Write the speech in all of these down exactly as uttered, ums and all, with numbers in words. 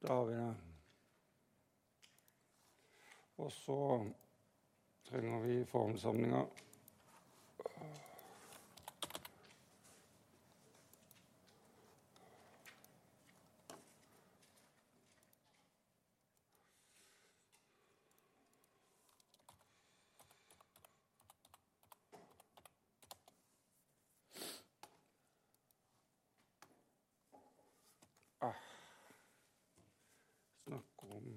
Da har vi det. Og så trenger vi formelsamlinger. Ah. Snakker om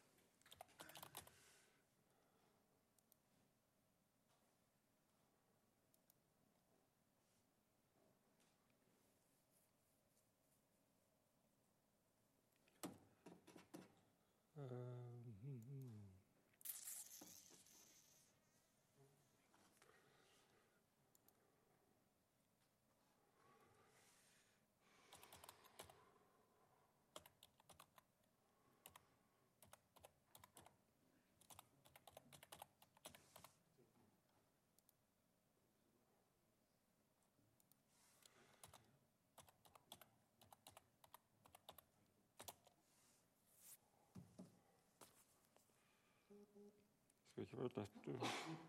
Skal ikke være lett, du.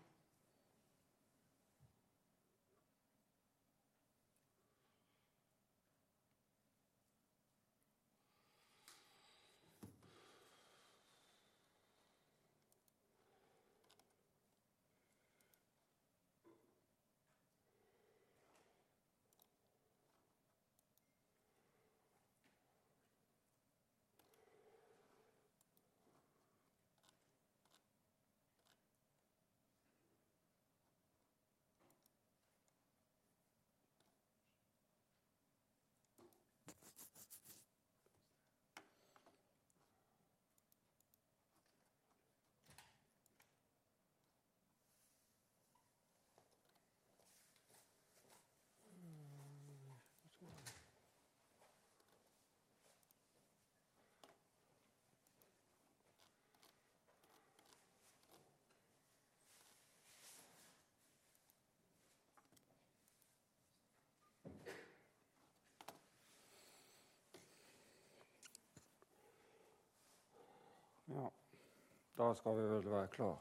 Ja, da skal vi vel være klar.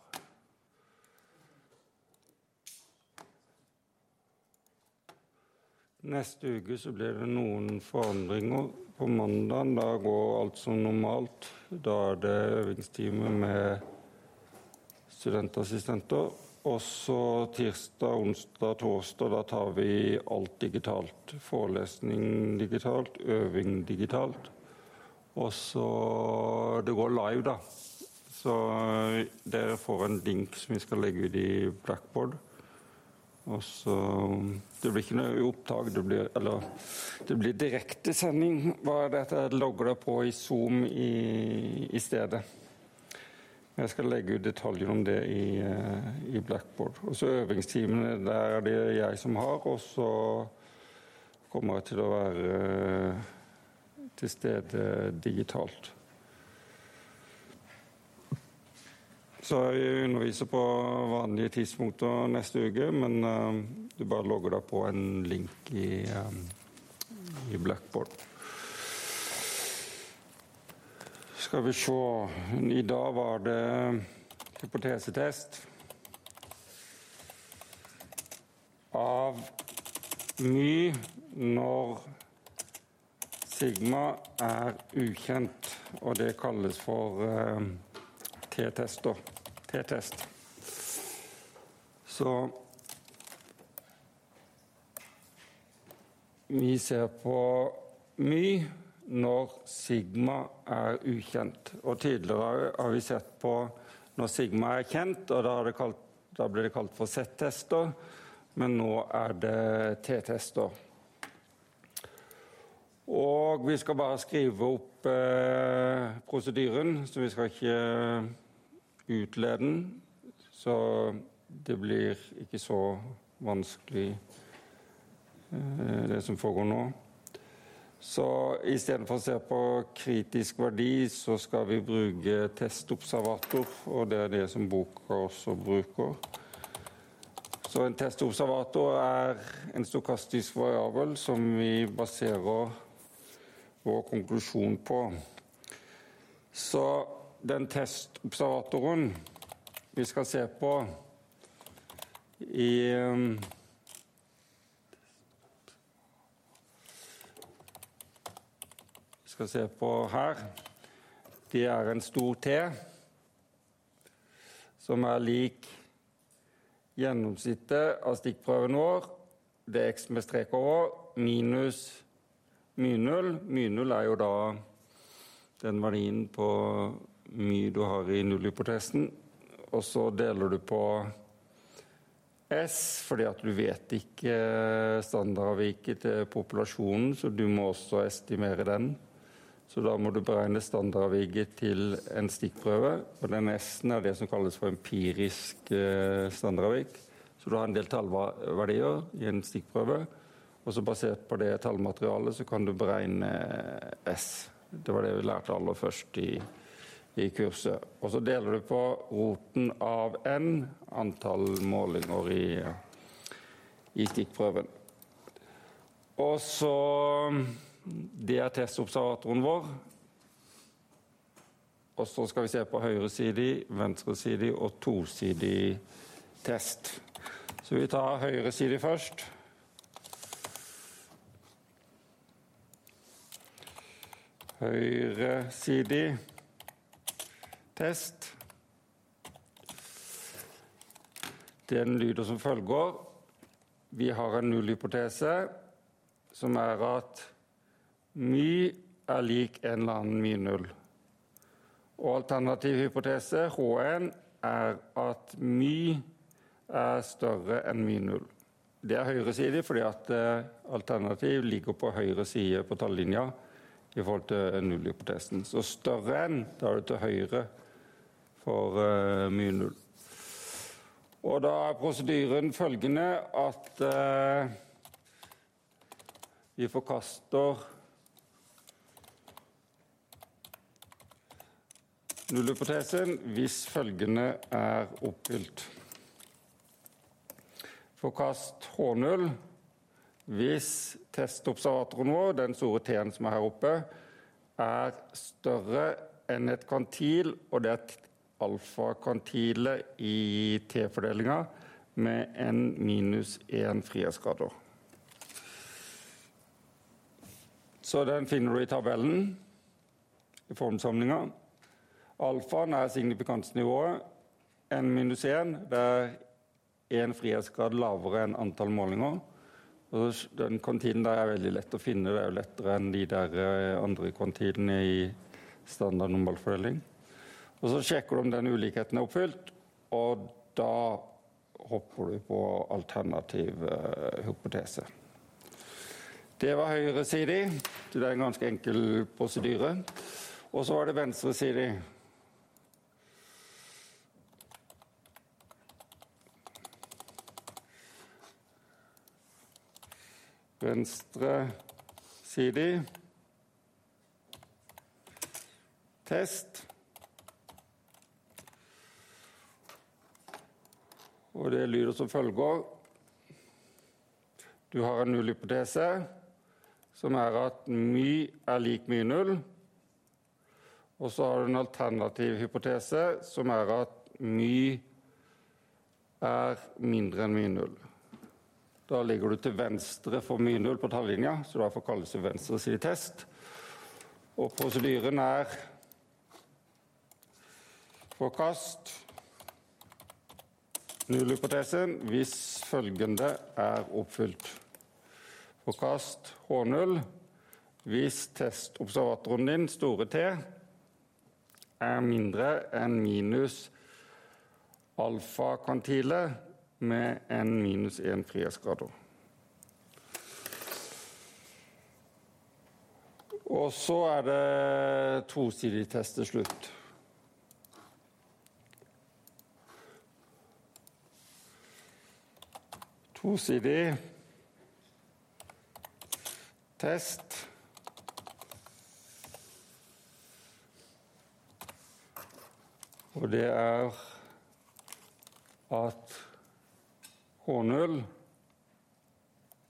Neste uke så blir det noen forandringer. På mandagen da går alt som normalt. Da er det øvingstime med studentassistenter. Og så tirsdag, onsdag, torsdag, da tar vi alt digitalt. Forelesning digitalt, øving digitalt. Og så det går live da. Så dere får en link som vi skal legge ut i Blackboard. Og så det blir ikke noe opptak, det blir, eller det blir direkte sending. Hva er dette? Jeg logger deg på i Zoom i, i stedet. Jeg skal legge ut detaljer om det i, i Blackboard. Og så øvingstimene, der er det jeg som har, og så kommer jeg til å være til stede digitalt. Så jeg underviser på vanlige tidspunkter neste uke, men uh, du bare logger deg på en link i, um, i Blackboard. Skal vi se, i dag var det hypotesetest av my når sigma er ukjent, og det kalles for uh, t-tester. T-test. Så vi ser på my når sigma er ukjent. Og tidligere har vi sett på når sigma er kjent, og da, det kalt, da blir det kalt for z-tester, men nå er det t-tester. Og vi skal bare skrive opp eh, prosedyren, så vi skal ikke utlede den, så det blir ikke så vanskelig eh, det som foregår nå. Så i stedet for å se på kritisk verdi, så skal vi bruke testobservator, og det er det som boka også bruker. Så en testobservator er en stokastisk variabel som vi baserer vår konklusjon på. Så den testobservatoren vi skal se på i vi skal se på her, det er en stor T som er lik gjennomsnittet av stikkprøven vår, det er x med strek over, minus my null. My null er jo da den verdien på my du har i nullhypotesen, og så deler du på S, fordi at du vet ikke standardavviket til populasjonen, så du må også estimere den. Så da må du beregne standardavviket til en stikkprøve, og den S-en er det som kalles for empirisk standardavvik. Så du har en del tallverdier i en stikkprøve, og så basert på det tallmaterialet så kan du beregne S. Det var det vi lærte aller først i, i kurset. Og så deler du på roten av n, antall målinger i, i stikkprøven. Og så, det er testobservatoren vår. Og så skal vi se på høyresidig, venstresidig og tosidig test. Så vi tar høyresidig først. Høyresidig test. Den lyder som følger. Vi har en nullhypotese som er at my er lik en eller annen my null. Og alternativ hypotese, H en, er at my er større enn my null. Det er høyresidig fordi at alternativ ligger på høyre side på tallinja i forhold til nullhypotesen. Så større enn, da er det til høyre for uh, my null. Og da er prosedyren følgende at uh, vi forkaster nullhypotesen hvis følgende er oppfylt. Forkast H null hvis testobservatoren vår, den store T-en som er her oppe, er større enn et kvantil, og det er alfa-kvantilet i T-fordelinga med n minus en frihetsgrader. Så den finner du i tabellen, i formsamlinga. Alfaen er signifikantsnivået, n minus en, det er en frihetsgrad lavere enn antall målinger. Og den kvantilen der er veldig lett å finne, det er jo lettere enn de der andre kvantilene i standard normalfordeling. Og så sjekker du om den ulikheten er oppfylt, og da hopper du på alternativ uh, hypotese. Det var høyresidig, det er en ganske enkel prosedyre. Og så var det venstresidig. Venstresidig test. Og det lyder som følger. Du har en nullhypotese som er at my er lik my null. Og så har du en alternativ hypotese som er at my er mindre enn my null. Da ligger du til venstre for my null på tallinja, så derfor kalles det venstresidig test. Og prosedyren er forkast nullhypotesen hvis følgende er oppfylt. Forkast H null hvis testobservatoren din, store T, er mindre enn minus alfa-kvantilet med n minus en frihetsgrader. Og så er det tosidig test til slutt. Tosidig test. Og det er at H null,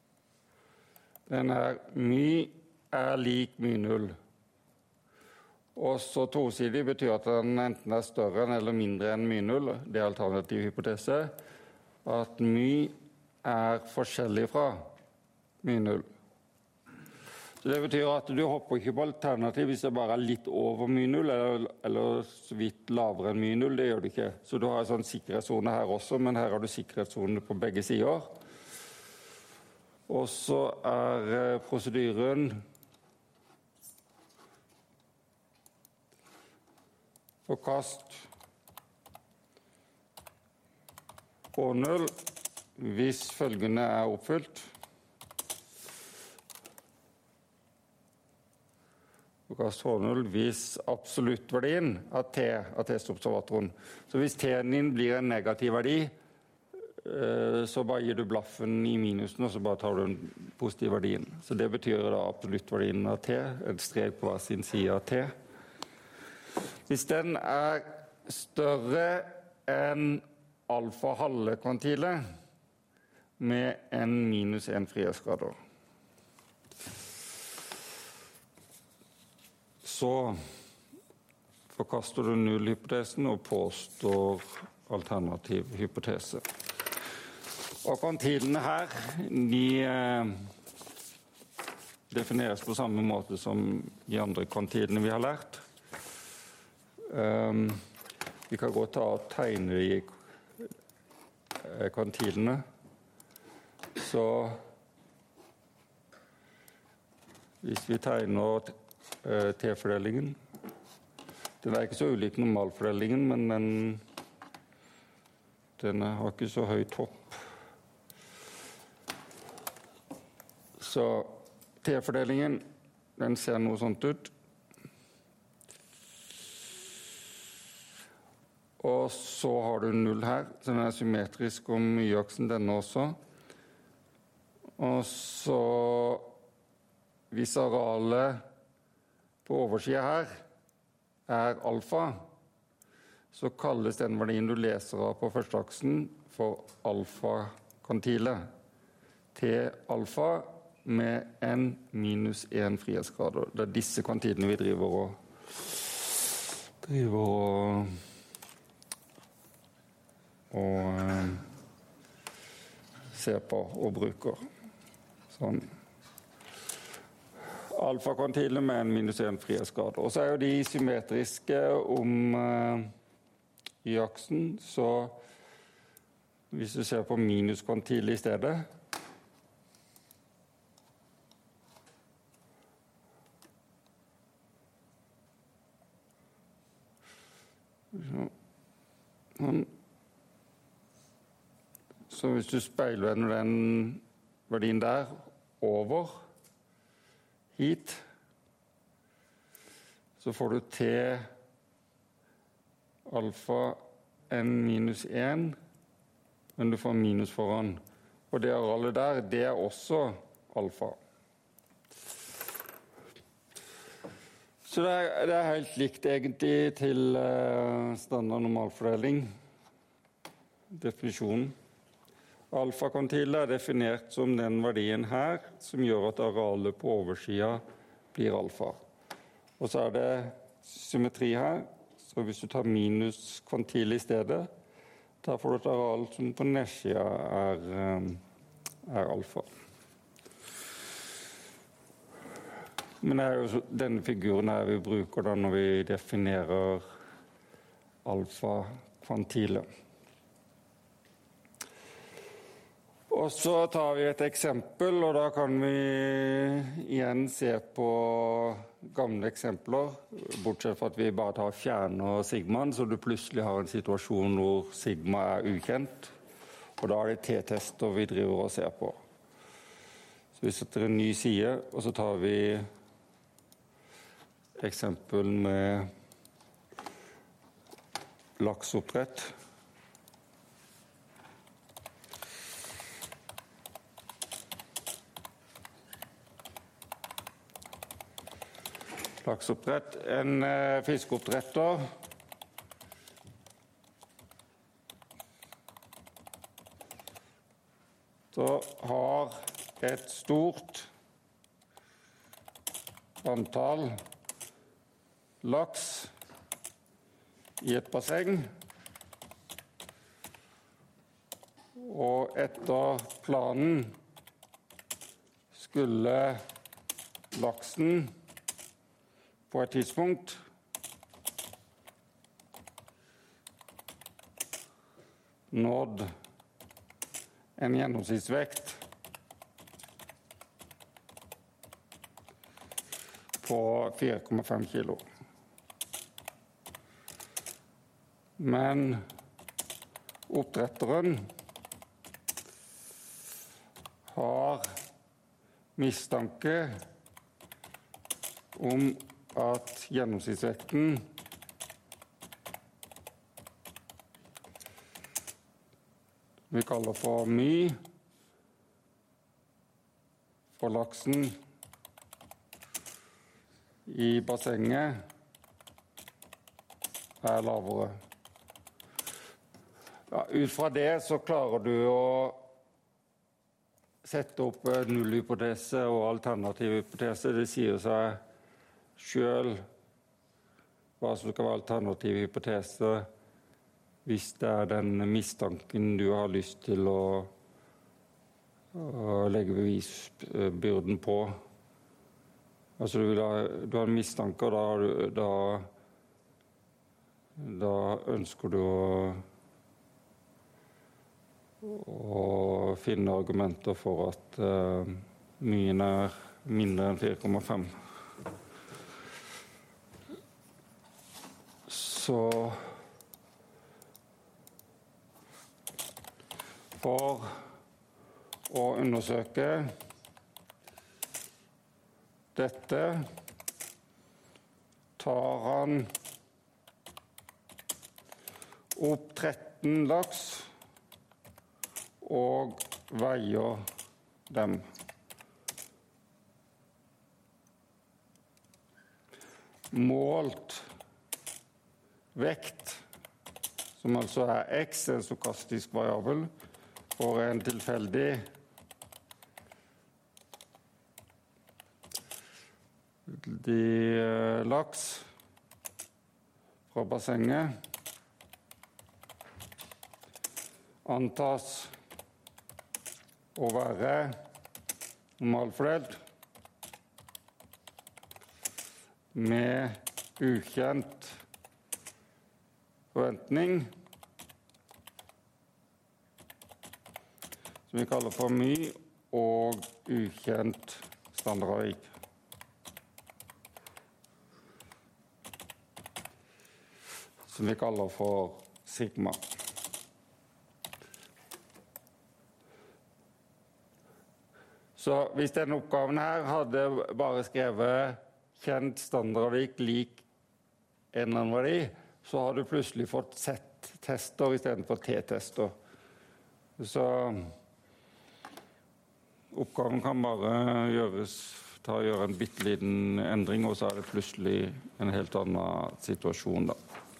den er my er lik my null. Og så tosidig betyr at den enten er større enn eller mindre enn my null. Det er alternativ hypotese. At my er forskjellig fra my null. Så det betyr at du hopper ikke på alternativ hvis det bare er litt over my null, eller, eller så vidt lavere enn my null. Det gjør du ikke. Så du har en sånn sikkerhetszone her også, men her har du sikkerhetszone på begge sider. Og så er prosedyren forkast H null hvis følgende er oppfylt. Forkast H null hvis absoluttverdien av T, av testobservatoren. Så hvis T-en din blir en negativ verdi, så bare gir du blaffen i minusen, og så bare tar du den positive verdien. Så det betyr da absoluttverdien av T, en strek på hver sin side av T. Hvis den er større enn alfa halve kvantilet med en minus en frihetsgrader, så forkaster du nullhypotesen og påstår alternativ hypotese. Og kvantilene her, de eh, defineres på samme måte som de andre kvantilene vi har lært. Um, vi kan godt ta og tegne de eh, kvantilene. Så hvis vi tegner eh, T-fordelingen, den er ikke så ulik normalfordelingen, men den, den har ikke så høy topp. Så T-fordelingen, den ser noe sånt ut. Og så har du null her, så den er symmetrisk om y-aksen denne også. Og så, hvis arealet på oversiden her er alfa, så kalles den verdien du leser av på første aksen for alfa-kvantile. T-alfa med en minus en frihetsgrader. Det er disse kvantilene vi driver og, driver og, og eh, ser på og bruker. Sånn. Alfa-kvantile med en minus en frihetsgrader. Og så er jo de symmetriske om eh, y-aksen, så hvis du ser på minuskvantile i stedet, så hvis du speilvender den verdien der over hit, så får du T alfa n minus en, men du får minus foran. Og det arealet der, det er også alfa. Så det er, det er helt likt egentlig til uh, standard normalfordeling, definisjonen. Alfa-kvantile er definert som den verdien her, som gjør at arealet på oversiden blir alfa. Og så er det symmetri her, så hvis du tar minus kvantile i stedet, da får du et areal som på nedsiden er, um, er alfa. Men det er jo denne figuren her vi bruker da når vi definerer alfa-kvantile. Og så tar vi et eksempel, og da kan vi igjen se på gamle eksempler, bortsett fra at vi bare tar fjerner sigmaen, så du plutselig har en situasjon hvor sigma er ukjent, og da er det t-tester vi driver og ser på. Så vi setter en ny side, og så tar vi eksempel med lakseoppdrett. Lakseoppdrett. En eh, fiskeoppdretter så har et stort antall laks i et basseng, og etter planen skulle laksen på et tidspunkt nådd en gjennomsnittsvekt på fire komma fem kilo. Men oppdretteren har mistanke om at gjennomsnittsvekten vi kaller for my for laksen i bassenget er lavere. Ja, ut fra det så klarer du å sette opp nullhypotese og alternativ hypotese. Det sier seg selv hva som skal være alternativ hypotese hvis det er den mistanken du har lyst til å, å legge bevisbyrden på. Altså du, vil ha, du har en mistanke, og da, da, da ønsker du å og finne argumenter for at uh, myen er mindre enn fire komma fem. Så for å undersøke dette tar han opp tretten laks og veier dem. Målt vekt, som altså er x, en stokastisk variabel, for en tilfeldig de laks fra bassenget, antas å være normalfordelt med ukjent forventning, som vi kaller for my, og ukjent standardavvik. Som vi kaller for sigma. Så hvis denne oppgaven her hadde bare skrevet kjent standardavvik lik en eller annen verdi, så har du plutselig fått Z-tester i stedet for T-tester. Så oppgaven kan bare gjøres, ta og gjøre en bitteliten endring, og så er det plutselig en helt annen situasjon da.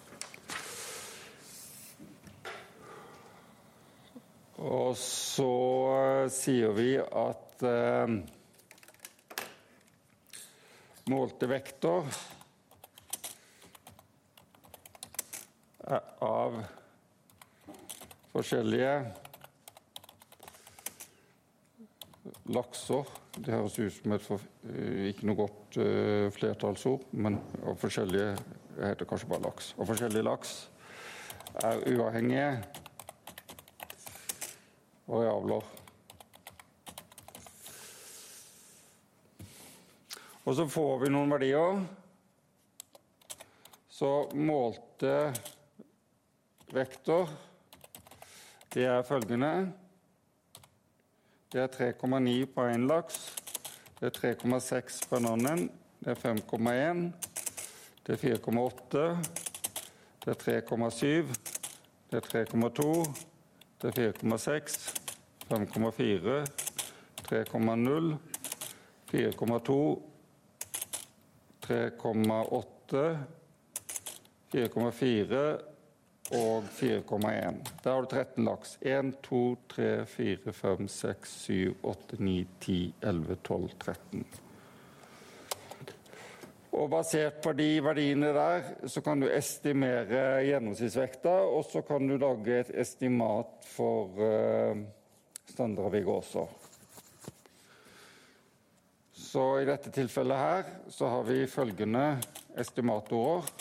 Og så sier vi at eh, målte vekter av forskjellige lakser. Det høres ut som et for, ikke noe godt uh, flertallsord, men av forskjellige, det heter kanskje bare laks, av forskjellige laks er uavhengige variabler. Og så får vi noen verdier. Så målte vekter, det er følgende. Det er tre komma ni på en laks, det er tre komma seks på en annen, det er fem komma en, det er fire komma åtte, det er tre komma syv, det er tre komma to, det er fire komma seks, fem komma fire, tre komma null, fire komma to, tre komma åtte, fire komma fire og fire komma en. Der har du tretten laks. en, to, tre, fire, fem, seks, syv, åtte, ni, ti, elleve, tolv, tretten. Og basert på de verdiene der, så kan du estimere gjennomsnittsvekta, og så kan du lage et estimat for uh, standardavviket også. Så i dette tilfellet her, så har vi følgende estimatorer.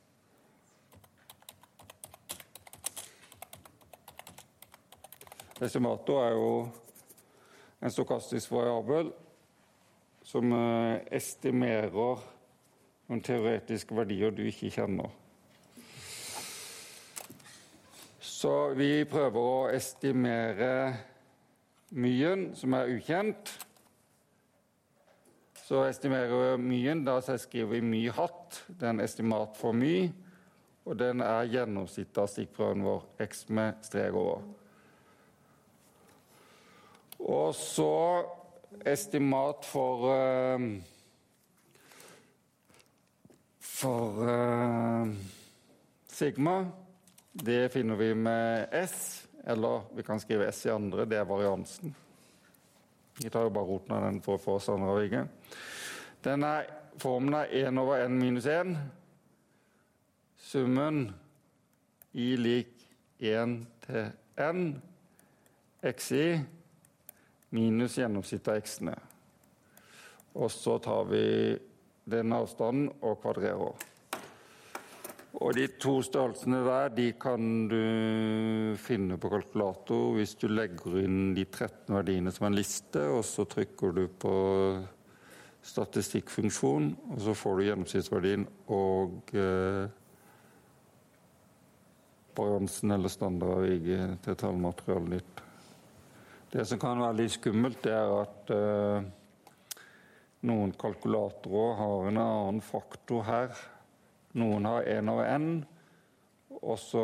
Estimator er jo en stokastisk variabel som uh, estimerer noen teoretiske verdier du ikke kjenner. Så vi prøver å estimere myen som er ukjent. Så estimerer vi myen, da skriver vi my hatt, det er en estimat for my, og den er gjennomsnittet av stikkprøven vår, x med strek over. Og så estimat for uh, For uh, sigma, det finner vi med S, eller vi kan skrive S i andre, det er variansen. Vi tar jo bare roten av den for å få standardavviket. Denne formen er en over n minus en. Summen i lik en til n, xi, minus gjennomsnittet av x-ene. Og så tar vi den avstanden og kvadrerer. Og de to størrelsene der, de kan du finne på kalkulator hvis du legger inn de tretten verdiene som en liste, og så trykker du på statistikkfunksjon, og så får du gjennomsnittsverdien og eh, variansen eller standardavviket til tallmaterialet ditt. Det som kan være litt skummelt, det er at eh, noen kalkulatorer har en annen faktor her. Noen har en over n, og så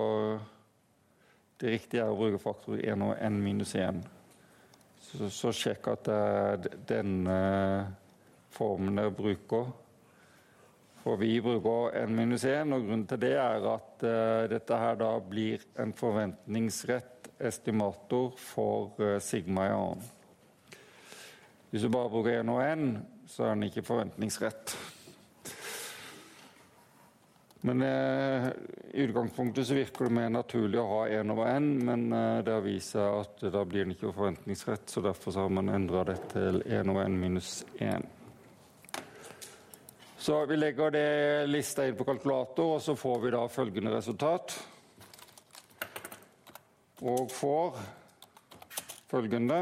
det riktige er å bruke faktor en over n minus en. Så, så sjekk at det er denne formen dere bruker. For vi bruker n minus en, og grunnen til det er at uh, dette her da blir en forventningsrett estimator for uh, sigma i annen. Hvis du bare bruker en over n, så er den ikke forventningsrett. Men eh, i utgangspunktet så virker det mer naturlig å ha en over n, men eh, det har vist seg at da blir den ikke forventningsrett, så derfor så har man endret det til en over n minus en. Så vi legger det lista inn på kalkulator, og så får vi da følgende resultat. Og får følgende.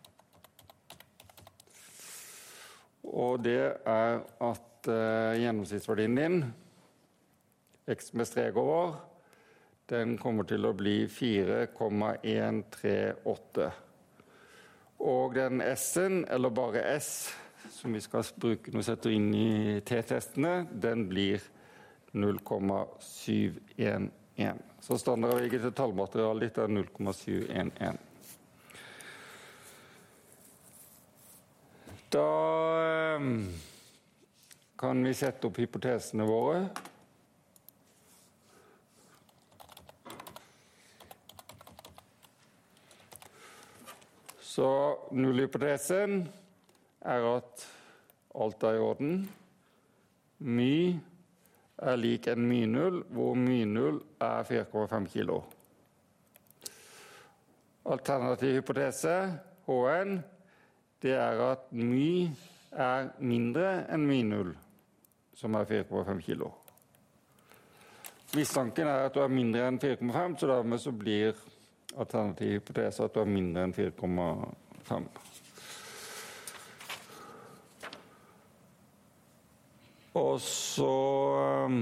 Og det er at uh, gjennomsnittsverdien din, x med strek over, den kommer til å bli fire komma en tre åtte. Og den S-en, eller bare S, som vi skal bruke når vi setter inn i t-testene, den blir null komma syv en en. Så standardavviket til tallmaterialet ditt er null komma syv en en. Da kan vi sette opp hypotesene våre. Så nullhypotesen er at alt er i orden. My er lik en my null, hvor my null er fire komma fem kilo. Alternativ hypotese, H N, det er at my er mindre enn my null, som er fire komma fem kilo. Mistanken er at du er mindre enn fire komma fem, så dermed så blir alternativ hypotese at du er mindre enn fire komma fem. Og så um,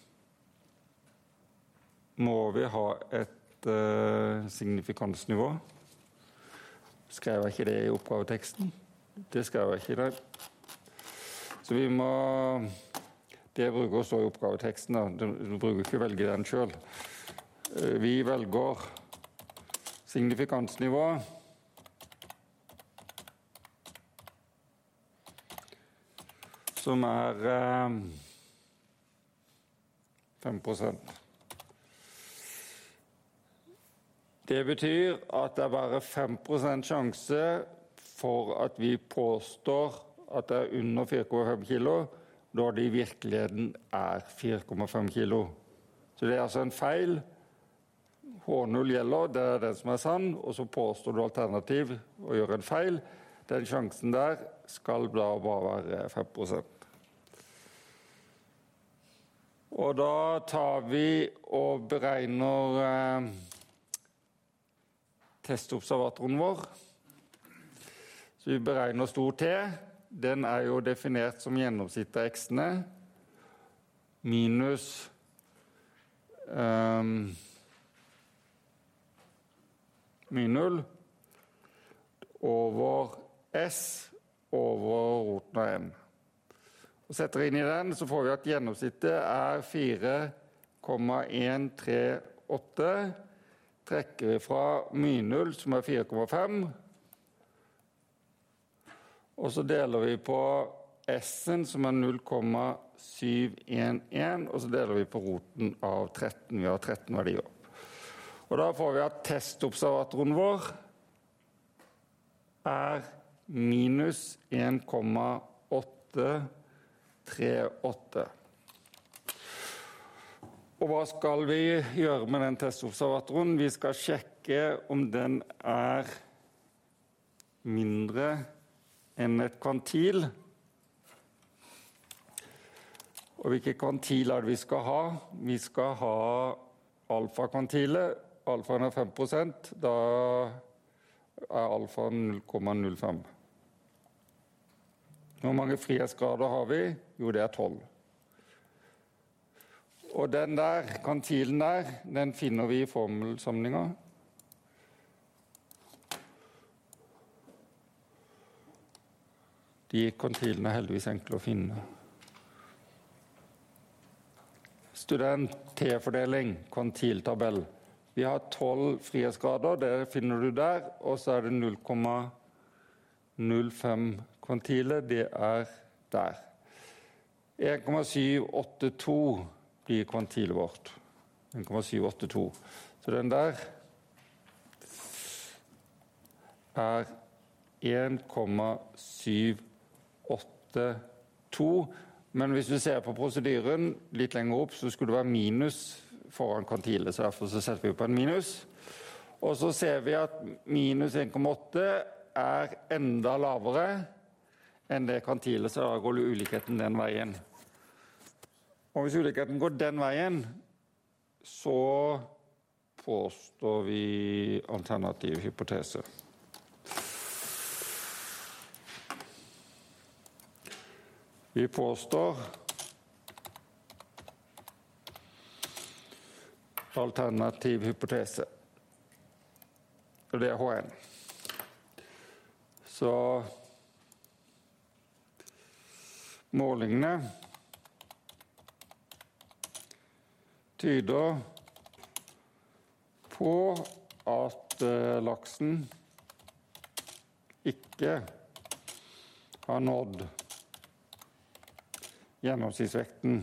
må vi ha et uh, signifikansnivå. Skrev jeg ikke det i oppgaveteksten? Det skrev jeg ikke det. Så vi må... Det bruker å stå i oppgaveteksten, da. Du bruker ikke velge den selv. Vi velger signifikansnivå. Som er eh, fem prosent. Det betyr at det er bare fem prosent sjanse for at vi påstår at det er under fire komma fem kilo når det i virkeligheten er fire komma fem kilo. Så det er altså en feil. H null gjelder, det er den som er sann, og så påstår du alternativ og gjør en feil. Den sjansen der skal da bare være fem prosent. Og da tar vi og beregner eh, testobservatoren vår. Så vi beregner stor T. Den er jo definert som gjennomsnitt av x-ene minus um, min null over S over roten av n. Og setter inn i den, så får vi at gjennomsnittet er fire komma en tre åtte. Trekker vi fra min null, som er fire komma fem. Og så deler vi på S-en, som er null komma syv en en, og så deler vi på roten av tretten. Vi har tretten verdier. Og da får vi at testobservatoren vår er minus en komma åtte tre åtte. Og hva skal vi gjøre med den testobservatoren? Vi skal sjekke om den er mindre enn et kvantil. Og hvilke kvantil er det vi skal ha? Vi skal ha alfa-kvantilet. Alfaen er fem prosent, da er alfaen null komma null fem. Hvor mange frihetsgrader har vi? Jo, det er tolv. Og den der, kvantilen der, den finner vi i formelsamlingen. De kvantilene er heldigvis enkle å finne. Student T-fordeling, kvantiltabell. Vi har tolv frihetsgrader, det finner du der, og så er det null komma null fem kvantilet, det er der. en komma syv åtte to blir kvantilet vårt. en komma syv åtte to. Så den der er en komma syv åtte to. Men hvis du ser på prosedyren litt lenger opp, så skulle det være minus foran kvantilet, så derfor så setter vi på en minus. Og så ser vi at minus en komma åtte er enda lavere enn det kvantilet, så da går ulikheten den veien. Og hvis ulikheten går den veien, så påstår vi alternativ hypotese. Vi påstår alternativ hypotese. Og det er H N. Så målingene tyder på at eh, laksen ikke har nådd gjennomsnittsvekten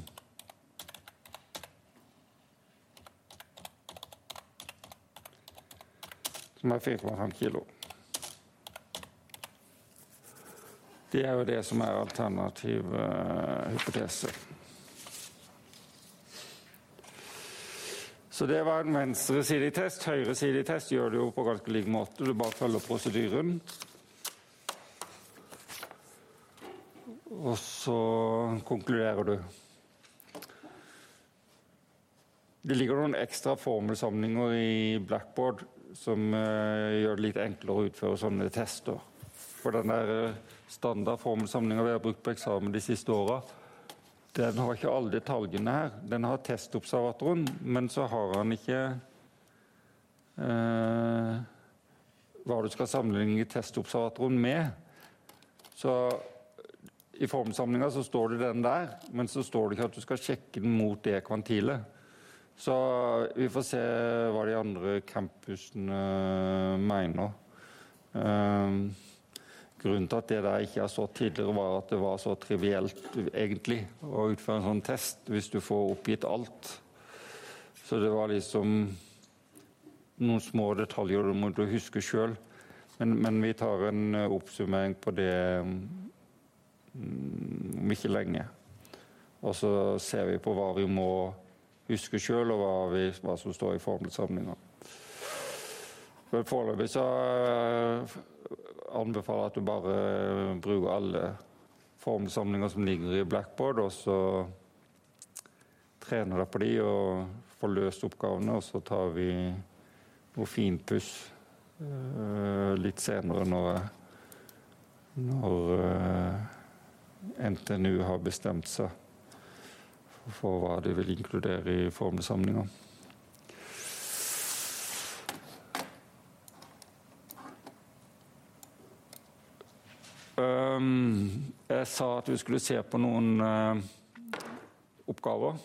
som er fire komma fem kilo. Det er jo det som er alternativ uh, hypotese. Så det var en venstresidig test. Høyresidig test gjør det jo på ganske lik måte. Du bare følger prosedyren. Og så konkluderer du. Det ligger noen ekstra formelsamlinger i Blackboard som uh, gjør det litt enklere å utføre sånne tester. For den der standardformelsamlingen vi har brukt på eksamen de siste årene, den har ikke alle detaljene her. Den har testobservatoren, men så har han ikke uh, hva du skal sammenligne testobservatoren med. Så i formelsamlingen så står det den der, men så står det ikke at du skal sjekke den mot det kvantilet. Så vi får se hva de andre campusene mener. Um, grunnen til at det der ikke har stått tidligere var at det var så trivielt egentlig å utføre en sånn test hvis du får oppgitt alt. Så det var liksom noen små detaljer du må du huske selv. Men, men vi tar en oppsummering på det om ikke lenge. Og så ser vi på hva vi må huske selv, og hva, vi, hva som står i formelsamlingen. Men foreløpig så anbefaler jeg at du bare bruker alle formelsamlinger som ligger i Blackboard, og så trener deg på de og får løst oppgavene, og så tar vi noe finpuss uh, litt senere når, når uh, N T N U har bestemt seg for hva de vil inkludere i formelsamlingen. Um, jeg sa at vi skulle se på noen uh, oppgaver.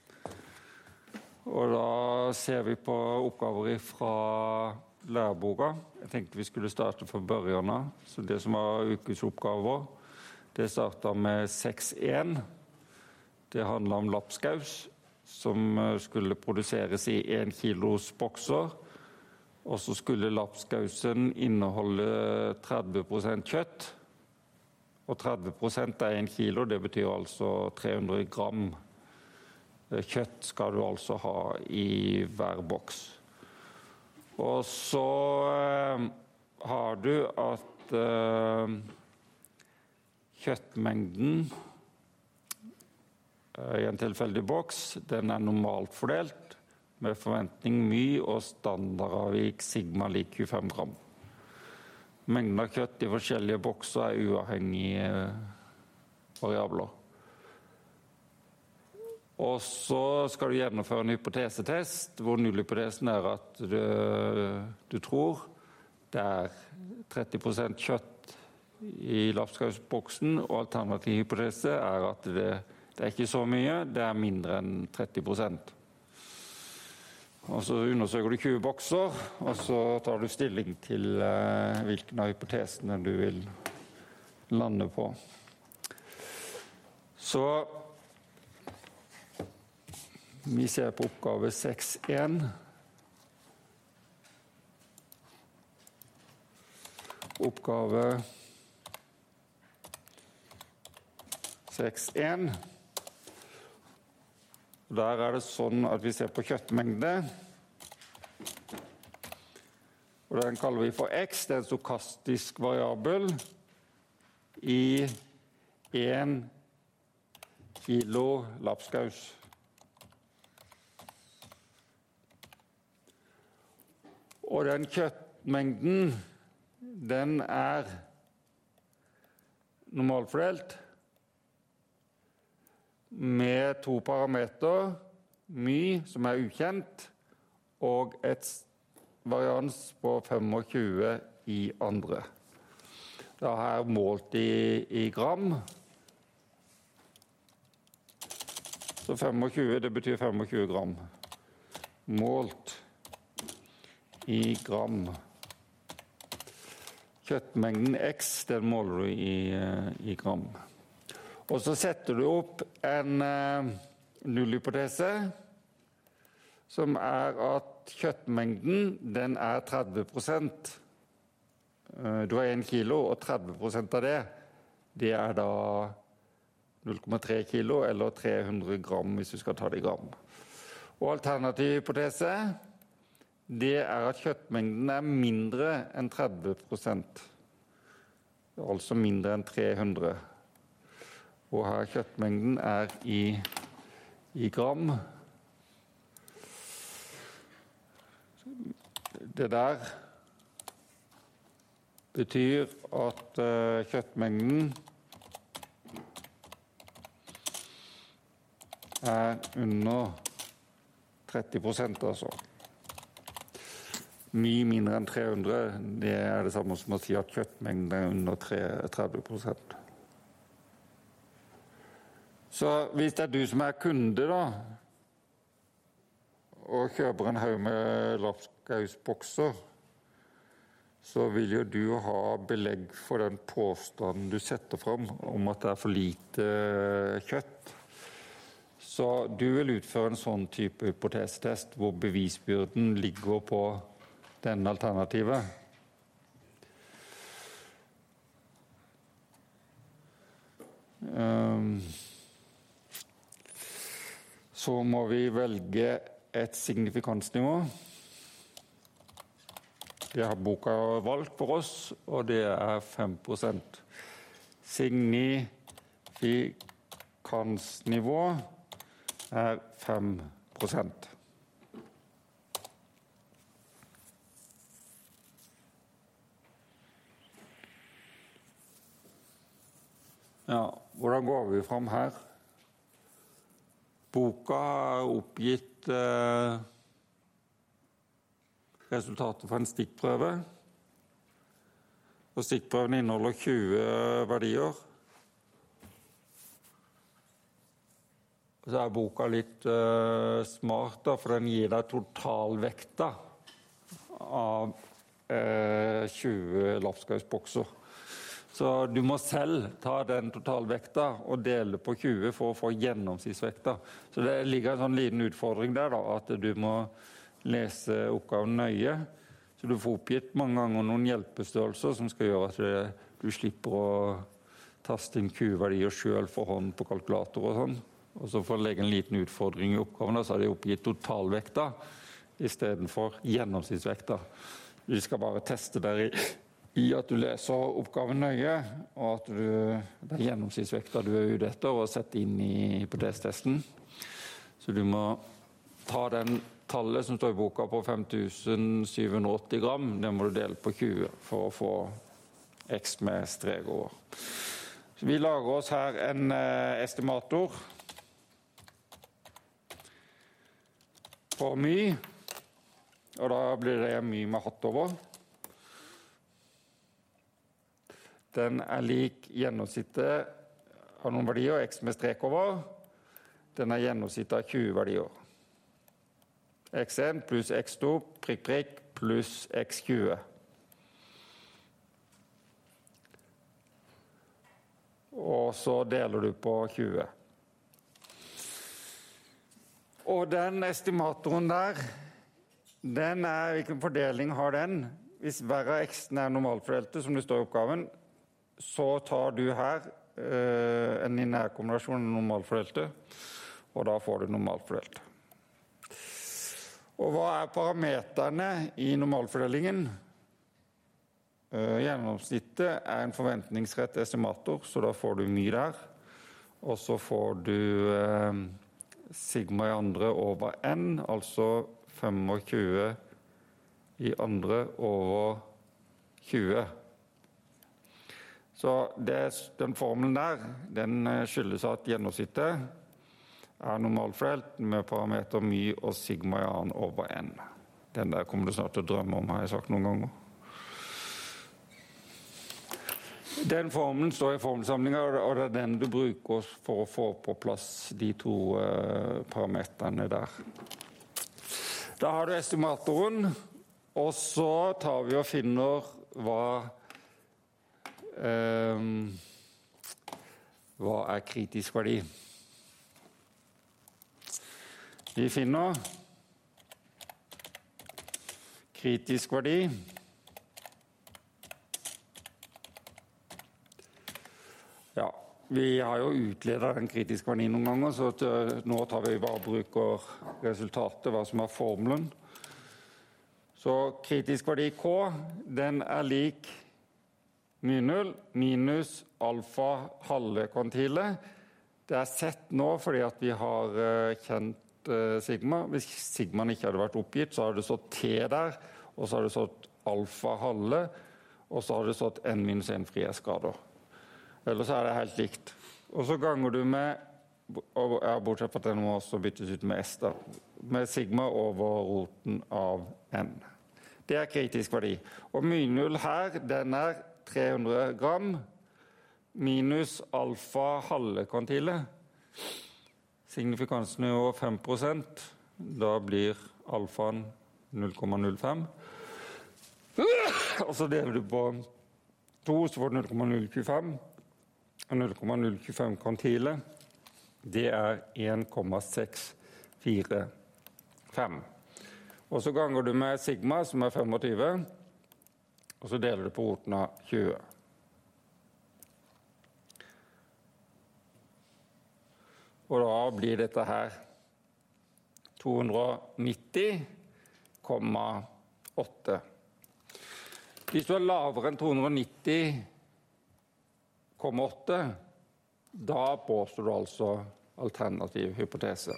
Og da ser vi på oppgaver fra læreboka. Jeg tenkte vi skulle starte fra børjerne. Så det som var ukes oppgaver, det startet med seks én. Det handler om lapskaus, som skulle produseres i en kilos bokser. Og så skulle lapskausen inneholde tretti prosent kjøtt. Og tretti prosent er en kilo, det betyr altså tre hundre gram. Kjøtt skal du altså ha i hver boks. Og så eh, har du at eh, kjøttmengden i en tilfeldig boks, den er normalt fordelt, med forventning my og standardavvik sigma lik tjuefem gram. Mengden av kjøtt i forskjellige bokser er uavhengige variabler. Og så skal du gjennomføre en hypotesetest, hvor nullhypotesen er at du, du tror det er tretti prosent kjøtt i lapskausboksen, og alternativ hypotese er at det Det er ikke så mye, det er mindre enn tretti prosent. Og så undersøker du tjue bokser, og så tar du stilling til eh, hvilken av hypotesene du vil lande på. Så vi ser på oppgave seks én. Oppgave seks én. Der er det sånn at vi ser på kjøttmengde. Og den kaller vi for X, det er en stokastisk variabel i en kilo lapskaus. Og den kjøttmengden, den er normalfordelt med to parameter, my, som er ukjent, og et varians på tjuefem i andre. Det er her målt i, i gram. Så tjuefem, det betyr tjuefem gram. Målt i gram. Kjøttmengden X, den måler du i, i gram. Og så setter du opp en uh, nullhypotese, som er at kjøttmengden, den er tretti prosent. Uh, du har en kilo, og tretti prosent av det, det er da null komma tre kilo, eller tre hundre gram, hvis du skal ta det i gram. Og alternativ hypotese, det er at kjøttmengden er mindre enn tretti prosent. Altså mindre enn tre hundre. Og her kjøttmengden er i, i gram. Det der betyr at uh, kjøttmengden er under tretti prosent, altså. Mye mindre enn tre hundre, det er det samme som å si at kjøttmengden er under tretti prosent. Så hvis det er du som er kunde da, og kjøper en haug med lapskausbokser, så vil jo du ha belegg for den påstanden du setter fram om at det er for lite kjøtt. Så du vil utføre en sånn type hypotesetest hvor bevisbyrden ligger på denne alternativet. Um, Så må vi velge et signifikansnivå. Det har boka valgt for oss, og det er fem prosent. Signifikansnivå er fem prosent. Ja, hvordan går vi fram her? Boka har oppgitt eh, resultatet fra en stikkprøve. Og stikkprøven inneholder tjue verdier. Så er boka litt eh, smart, da, for den gir deg totalvekta av eh, tjue lapskausbokser. Så du må selv ta den totalvekta og dele på tjue for å få gjennomsnittsvekta. Så det ligger en sånn liten utfordring der, da, at du må lese oppgaven nøye. Så du får oppgitt mange ganger noen hjelpestørrelser som skal gjøre at du slipper å taste inn tjue-verdier selv for hånd på kalkulator og sånn. Og så får du legge en liten utfordring i oppgaven, så har de oppgitt totalvekta i stedet for gjennomsnittsvekta. Du skal bare teste der i i at du leser oppgaven nøye, og at du, det er gjennomsnittsvekta du er ute etter, og sette inn i hypotestesten. Så du må ta den tallet som står i boka på fem tusen syv hundre og åtti gram, det må du dele på tjue for å få x med strek over. Så vi lager oss her en eh, estimator for my, og da blir det my med hatt over. Den er lik gjennomsnittet av noen verdier, x med strek over. Den er gjennomsnittet av tjue verdier. x én pluss x to, prikk, prikk, pluss x tjue. Og så deler du på tjue. Og den estimatoren der, den er, hvilken fordeling har den? Hvis hver av x-ene er normalfordelte, som det står i oppgaven, så tar du her eh, en linær kombinasjon av normalfordelte, og da får du normalfordelt. Og hva er parameterne i normalfordelingen? Eh, gjennomsnittet er en forventningsrett estimator, så da får du mye der. Og så får du eh, sigma i andre over n, altså tjuefem i andre over tjue. Så det, den formelen der, den skyldes at gjennomsnittet er normalfordelt med parameter my og sigma i annen over n. Den der kommer du snart til å drømme om, har jeg sagt noen ganger. Den formelen står i formelsamlingen, og det er den du bruker for å få på plass de to uh, parameterne der. Da har du estimatoren, og så tar vi og finner hva Um, hva er kritisk verdi? Vi finner kritisk verdi ja, vi har jo utledet den kritiske verdien noen ganger, så til, nå tar vi bare og bruker resultatet, hva som er formelen. Så kritisk verdi K, den er lik my null minus alfa halve kvantile. Det er sett nå fordi at vi har kjent sigma. Hvis sigmaen ikke hadde vært oppgitt, så har det stått t der, og så har det stått alfa halve, og så har det stått n minus en frihetsgrader. Ellers er det helt likt. Og så ganger du med, og ja, bortsett fra at den må også byttes ut med s da, med sigma over roten av n. Det er kritisk verdi. Og my null her, den er tre hundre gram minus alfa halve kvantile. Signifikansnivå fem prosent. Da blir alfaen null komma null fem. Og så deler du på to, så får du null komma null to fem. Og null komma null to fem kvantile, det er en komma seks fire fem. Og så ganger du med sigma, som er tjuefem, og så deler du på roten av tjue. Og da blir dette her to hundre og nitti komma åtte. Hvis du er lavere enn to hundre og nitti komma åtte, da påstår du altså alternativ hypotese.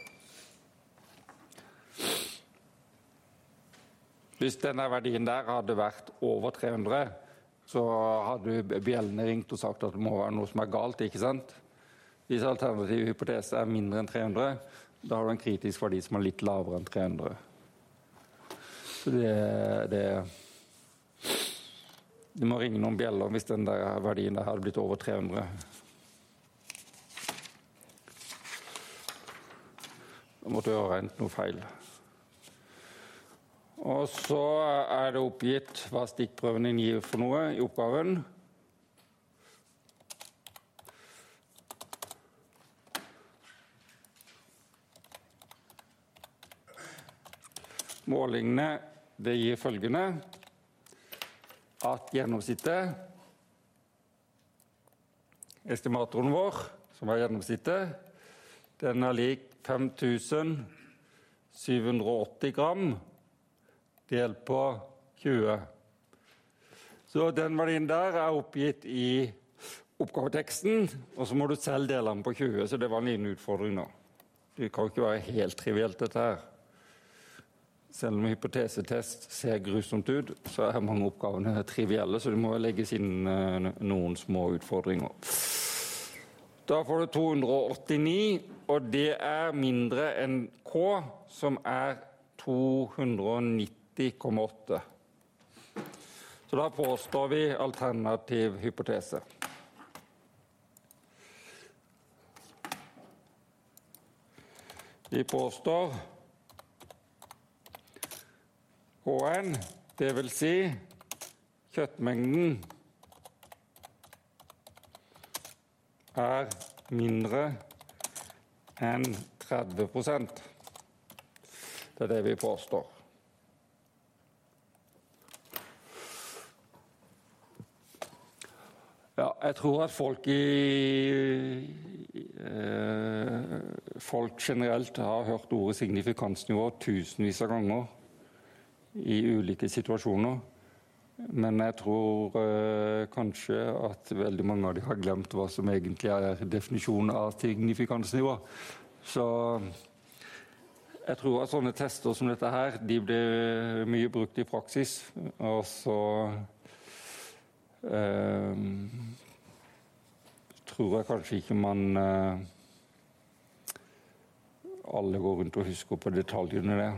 Hvis denne verdien der hadde vært over tre hundre, så hadde bjellene ringt og sagt at det må være noe som er galt, ikke sant? Hvis alternativ hypotese er mindre enn tre hundre, da har du en kritisk verdi som er litt lavere enn tre hundre. Så det, det, det må ringe noen bjeller hvis den der verdien der hadde blitt over tre hundre. Da måtte jeg ha regnet noe feil. Og så er det oppgitt hva stikkprøven gir for noe i oppgaven. Målingene, det gir følgende, at gjennomsnittet, estimatoren vår, som er gjennomsnittet, den er lik fem tusen syv hundre og åtti gram, delt på tjue. Så den verdien der er oppgitt i oppgaveteksten, og så må du selv dele den på tjue, så det var en liten utfordring nå. Det kan ikke være helt trivielt dette her. Selv om hypotesetest ser grusomt ut, så er mange oppgavene trivielle, så det må legges inn noen små utfordringer. Da får du to hundre og åttini, og det er mindre enn K, som er to hundre og nitti komma åtte. Så da påstår vi alternativ hypotese. Vi påstår H N, det vil si kjøttmengden er mindre enn tretti prosent. Det er det vi påstår. Ja, jeg tror at folk i eh, folk generelt har hørt ordet signifikansnivå tusenvis av ganger i ulike situasjoner. Men jeg tror eh, kanskje at veldig mange av de har glemt hva som egentlig er definisjonen av signifikansnivå. Så jeg tror at sånne tester som dette her, de blir mye brukt i praksis. Og så Uh, tror jeg kanskje ikke man uh, alle går rundt og husker på detaljene der.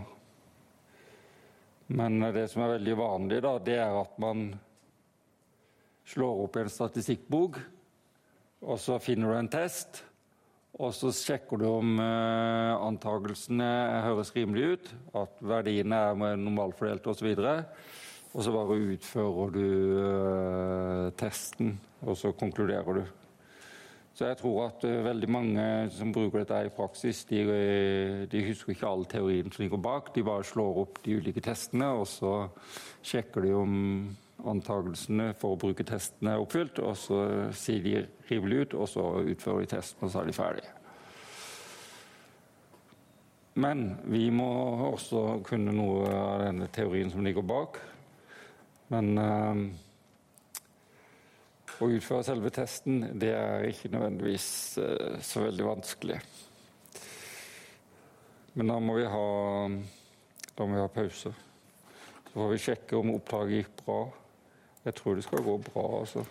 Men uh, det som er veldig vanlig da, det er at man slår opp i en statistikkbok, og så finner du en test, og så sjekker du om uh, antagelsene høres rimelig ut, at verdiene er normalfordelt og så videre. Og så bare utfører du uh, testen, og så konkluderer du. Så jeg tror at uh, veldig mange som bruker dette i praksis, de, de husker ikke all teorien som ligger bak. De bare slår opp de ulike testene, og så sjekker de om antagelsene for å bruke testene er oppfylt, og så sier de rimelig ut, og så utfører de testen, og så er de ferdige. Men vi må også kunne noe av denne teorien som ligger bak. Men uh, å utføre selve testen, det er ikke nødvendigvis uh, så veldig vanskelig. Men da må vi ha, da må vi ha pause. Så får vi sjekke om oppdraget gikk bra. Jeg tror det skal gå bra, altså.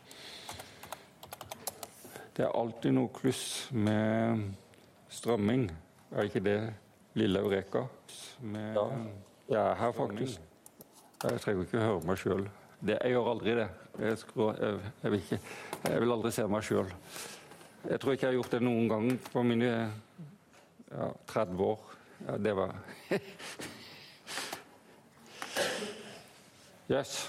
Det er alltid noe kluss med strømming. Er ikke det lille Eureka? Med, ja. Jeg er her faktisk. Jeg trenger ikke høre meg selv. Det, jeg gjør aldri det. Jeg, skrur, jeg, jeg, vil ikke, jeg vil aldri se meg selv. Jeg tror ikke jeg har gjort det noen gang på mine ja, tretti år. Ja, det var... Yes.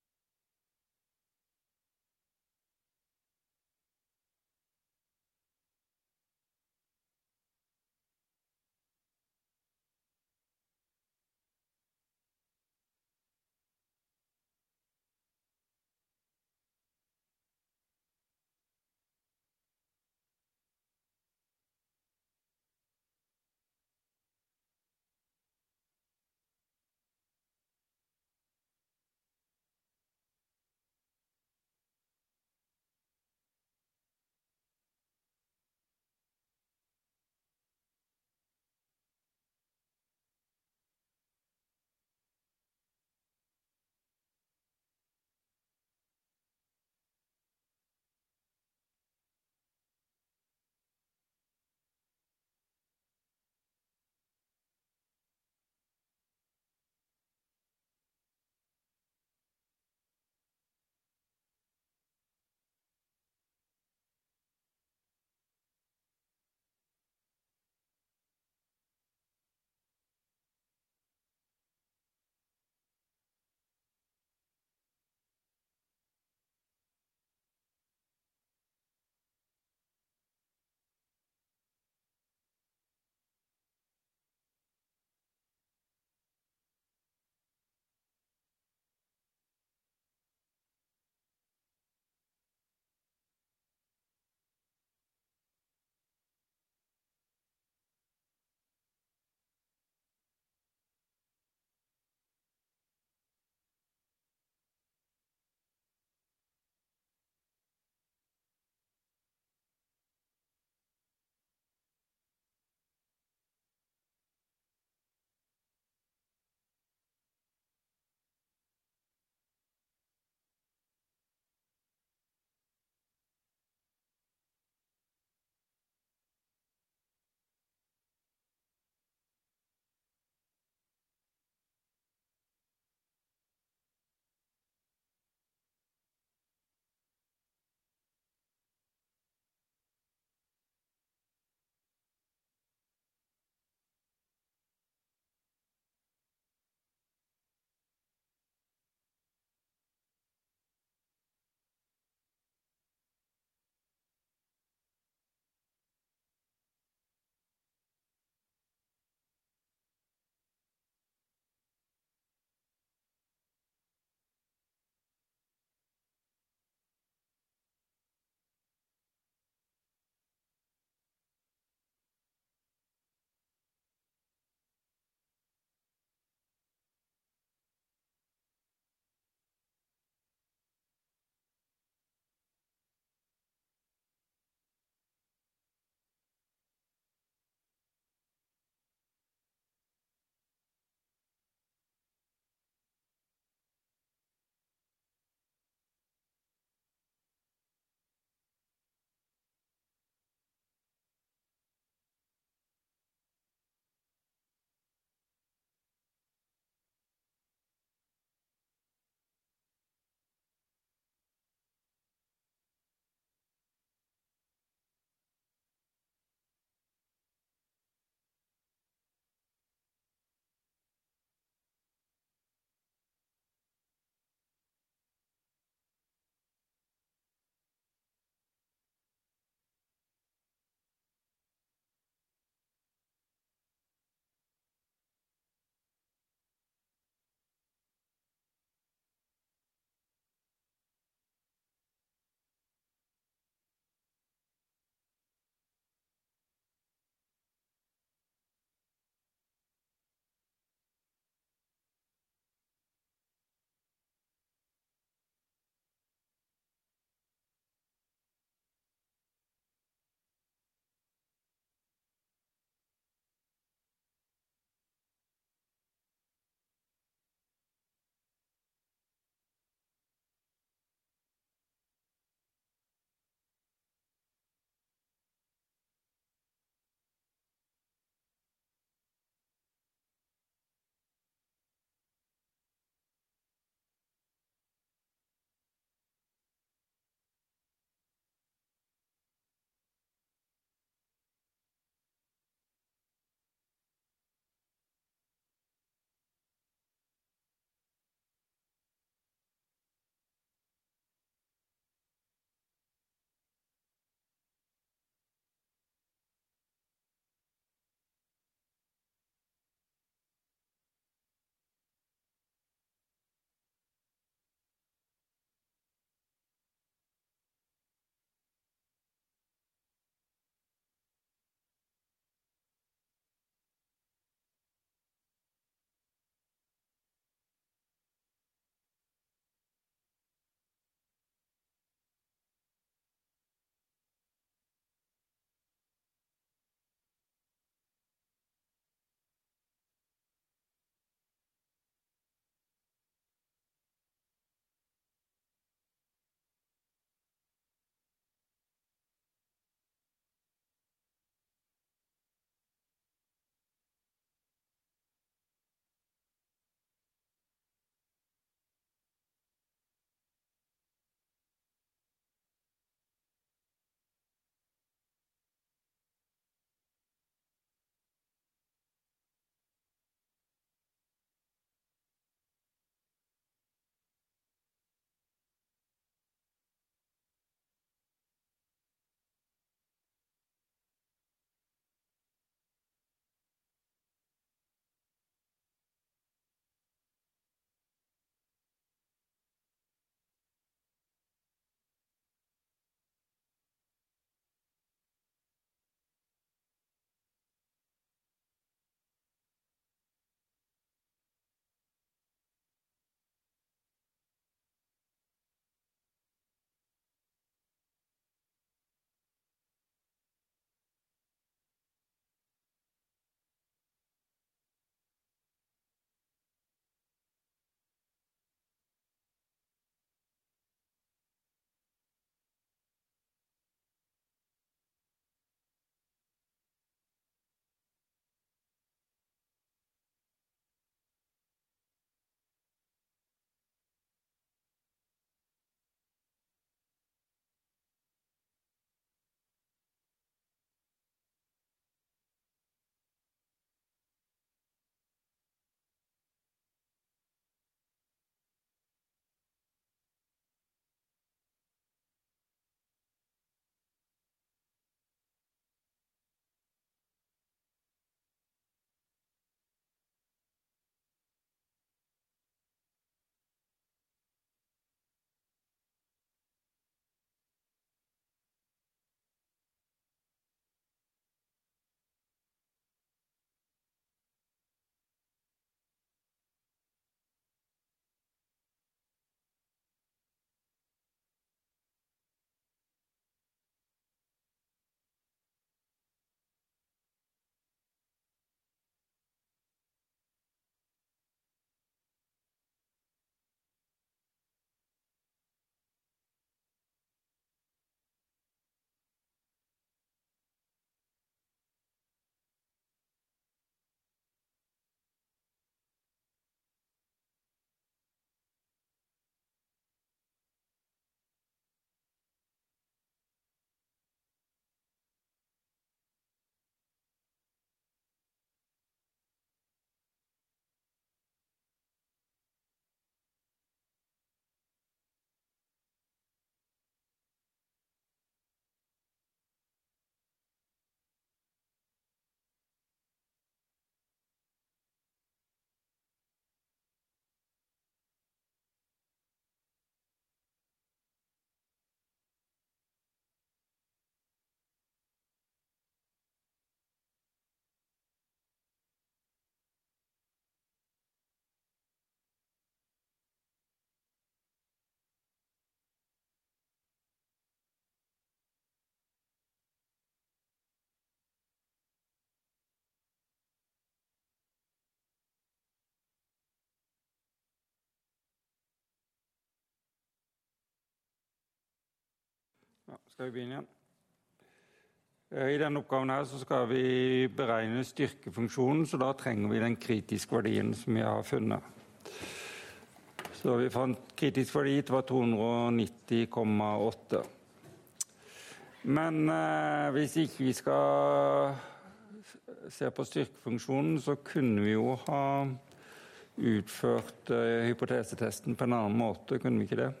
Skal vi begynne igjen? I denne oppgaven her så skal vi beregne styrkefunksjonen, så da trenger vi den kritiske verdien som vi har funnet. Så vi fant kritisk verdi til var to hundre nitti komma åtte. Men eh, hvis ikke vi skal se på styrkefunksjonen, så kunne vi jo ha utført eh, hypotesetesten på en annen måte, kunne vi ikke det?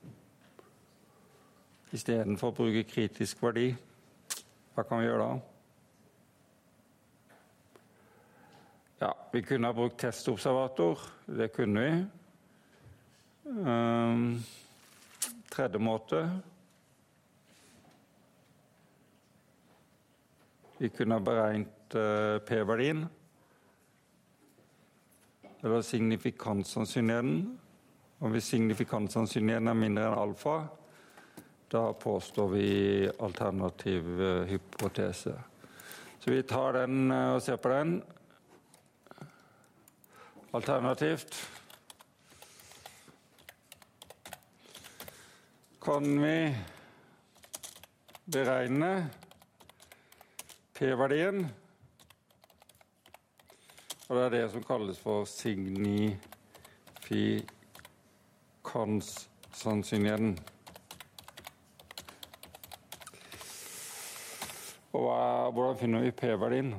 I stedet for å bruke kritisk verdi. Hva kan vi gjøre da? Ja, vi kunne ha brukt testobservator. Det kunne vi. Um, tredje måte. Vi kunne ha beregnet uh, p-verdien. Eller signifikantsannsynligheten. Og hvis signifikantsannsynligheten er mindre enn alfa, da påstår vi alternativ uh, hypotese. Så vi tar den uh, og ser på den. Alternativt kan vi beregne p-verdien, og det er det som kalles for signifikantsannsynligheten. Og hva, hvordan finner vi p-verdien?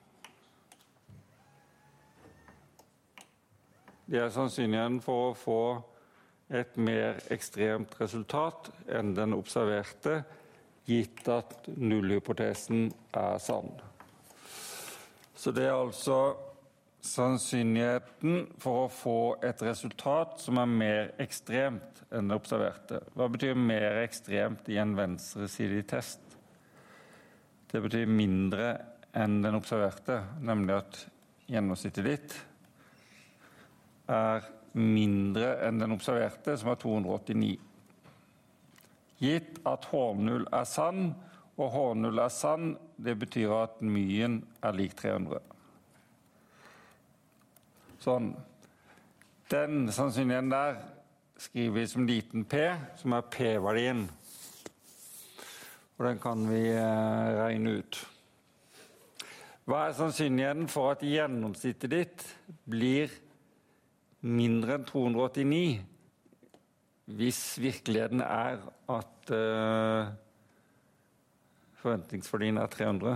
Det er sannsynligheten for å få et mer ekstremt resultat enn den observerte, gitt at nullhypotesen er sann. Så det er altså sannsynligheten for å få et resultat som er mer ekstremt enn det observerte. Hva betyr mer ekstremt i en venstresidig test? Det betyr mindre enn den observerte, nemlig at gjennomsnittet ditt er mindre enn den observerte, som er to hundre åttini. Gitt at H null er sann, og H null er sann, det betyr at myen er lik tre hundre. Sånn. Den sannsynligheten der skriver vi som liten p, som er p-verdien. Og den kan vi regne ut. Hva er sannsynligheten for at gjennomsnittet ditt blir mindre enn to hundre åttini, hvis virkeligheten er at uh, forventningsverdien er tre hundre?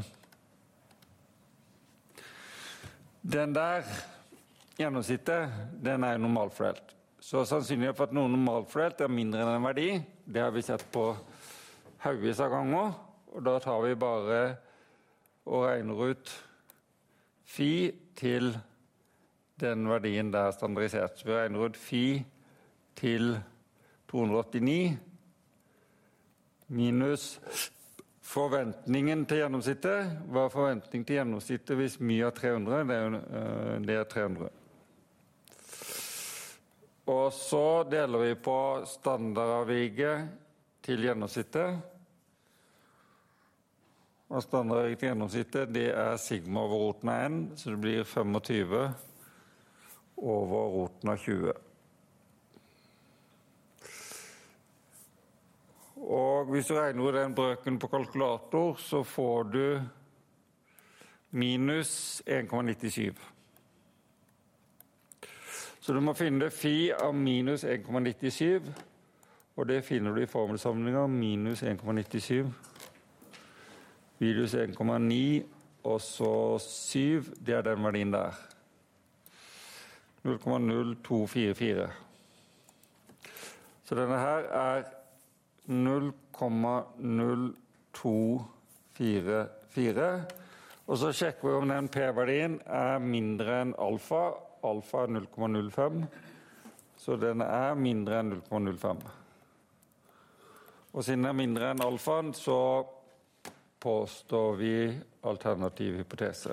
Den der gjennomsnittet, den er normalfordelt. Så sannsynligheten for at noe normalfordelt er mindre enn en verdi, det har vi sett på haugevis av ganger, og da tar vi bare og regner ut phi til den verdien der er standardisert. Så vi regner ut phi til to hundre åttini minus forventningen til gjennomsnittet. Hva er forventningen til gjennomsnittet hvis mye er tre hundre? Det er, det er tre hundre. Og så deler vi på standardavviket til gjennomsnittet. Og standardavviket til gjennomsnittet, det er sigma over roten av n, så det blir tjuefem over roten av tjue. Og hvis du regner ut den brøken på kalkulator, så får du minus en komma nittisju. Så du må finne phi av minus en komma nittisju, og det finner du i formelsamlingen minus en komma nittisju, minus en komma ni, og så syv, det er den verdien der. null komma null to fire fire. Så denne her er null komma null to fire fire, og så sjekker vi om den p-verdien er mindre enn alfa. Alfa er null komma null fem, så den er mindre enn null komma null fem. Og siden den er mindre enn alfaen, så påstår vi alternativ hypotese.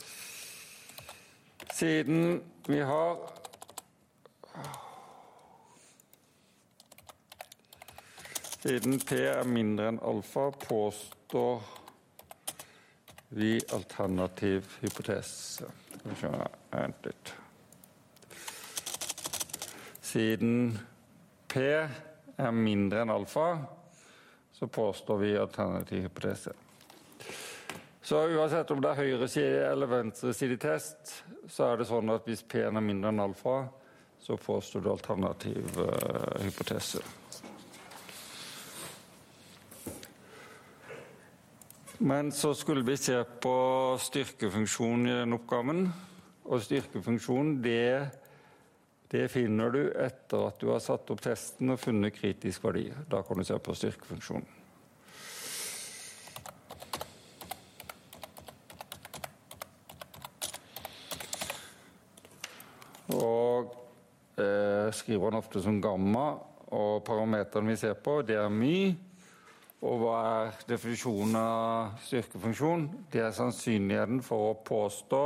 Siden vi har Siden p er mindre enn alfa, påstår vi alternativ hypotese. Skal vi se, vent litt. Siden p er mindre enn alfa, så påstår vi alternativ hypotese. Så uansett om det er høyre side eller venstre side test, så er det sånn at hvis P er mindre enn alfa, så påstår du alternativ uh, hypotese. Men så skulle vi se på styrkefunksjonen i den oppgaven, og styrkefunksjonen, det, det finner du etter at du har satt opp testen og funnet kritisk verdi. Da kan du se på styrkefunksjonen. Og eh, skriver den ofte som gamma, og parameteren vi ser på, det er my. Og hva er definisjonen av styrkefunksjon? Det er sannsynligheten for å påstå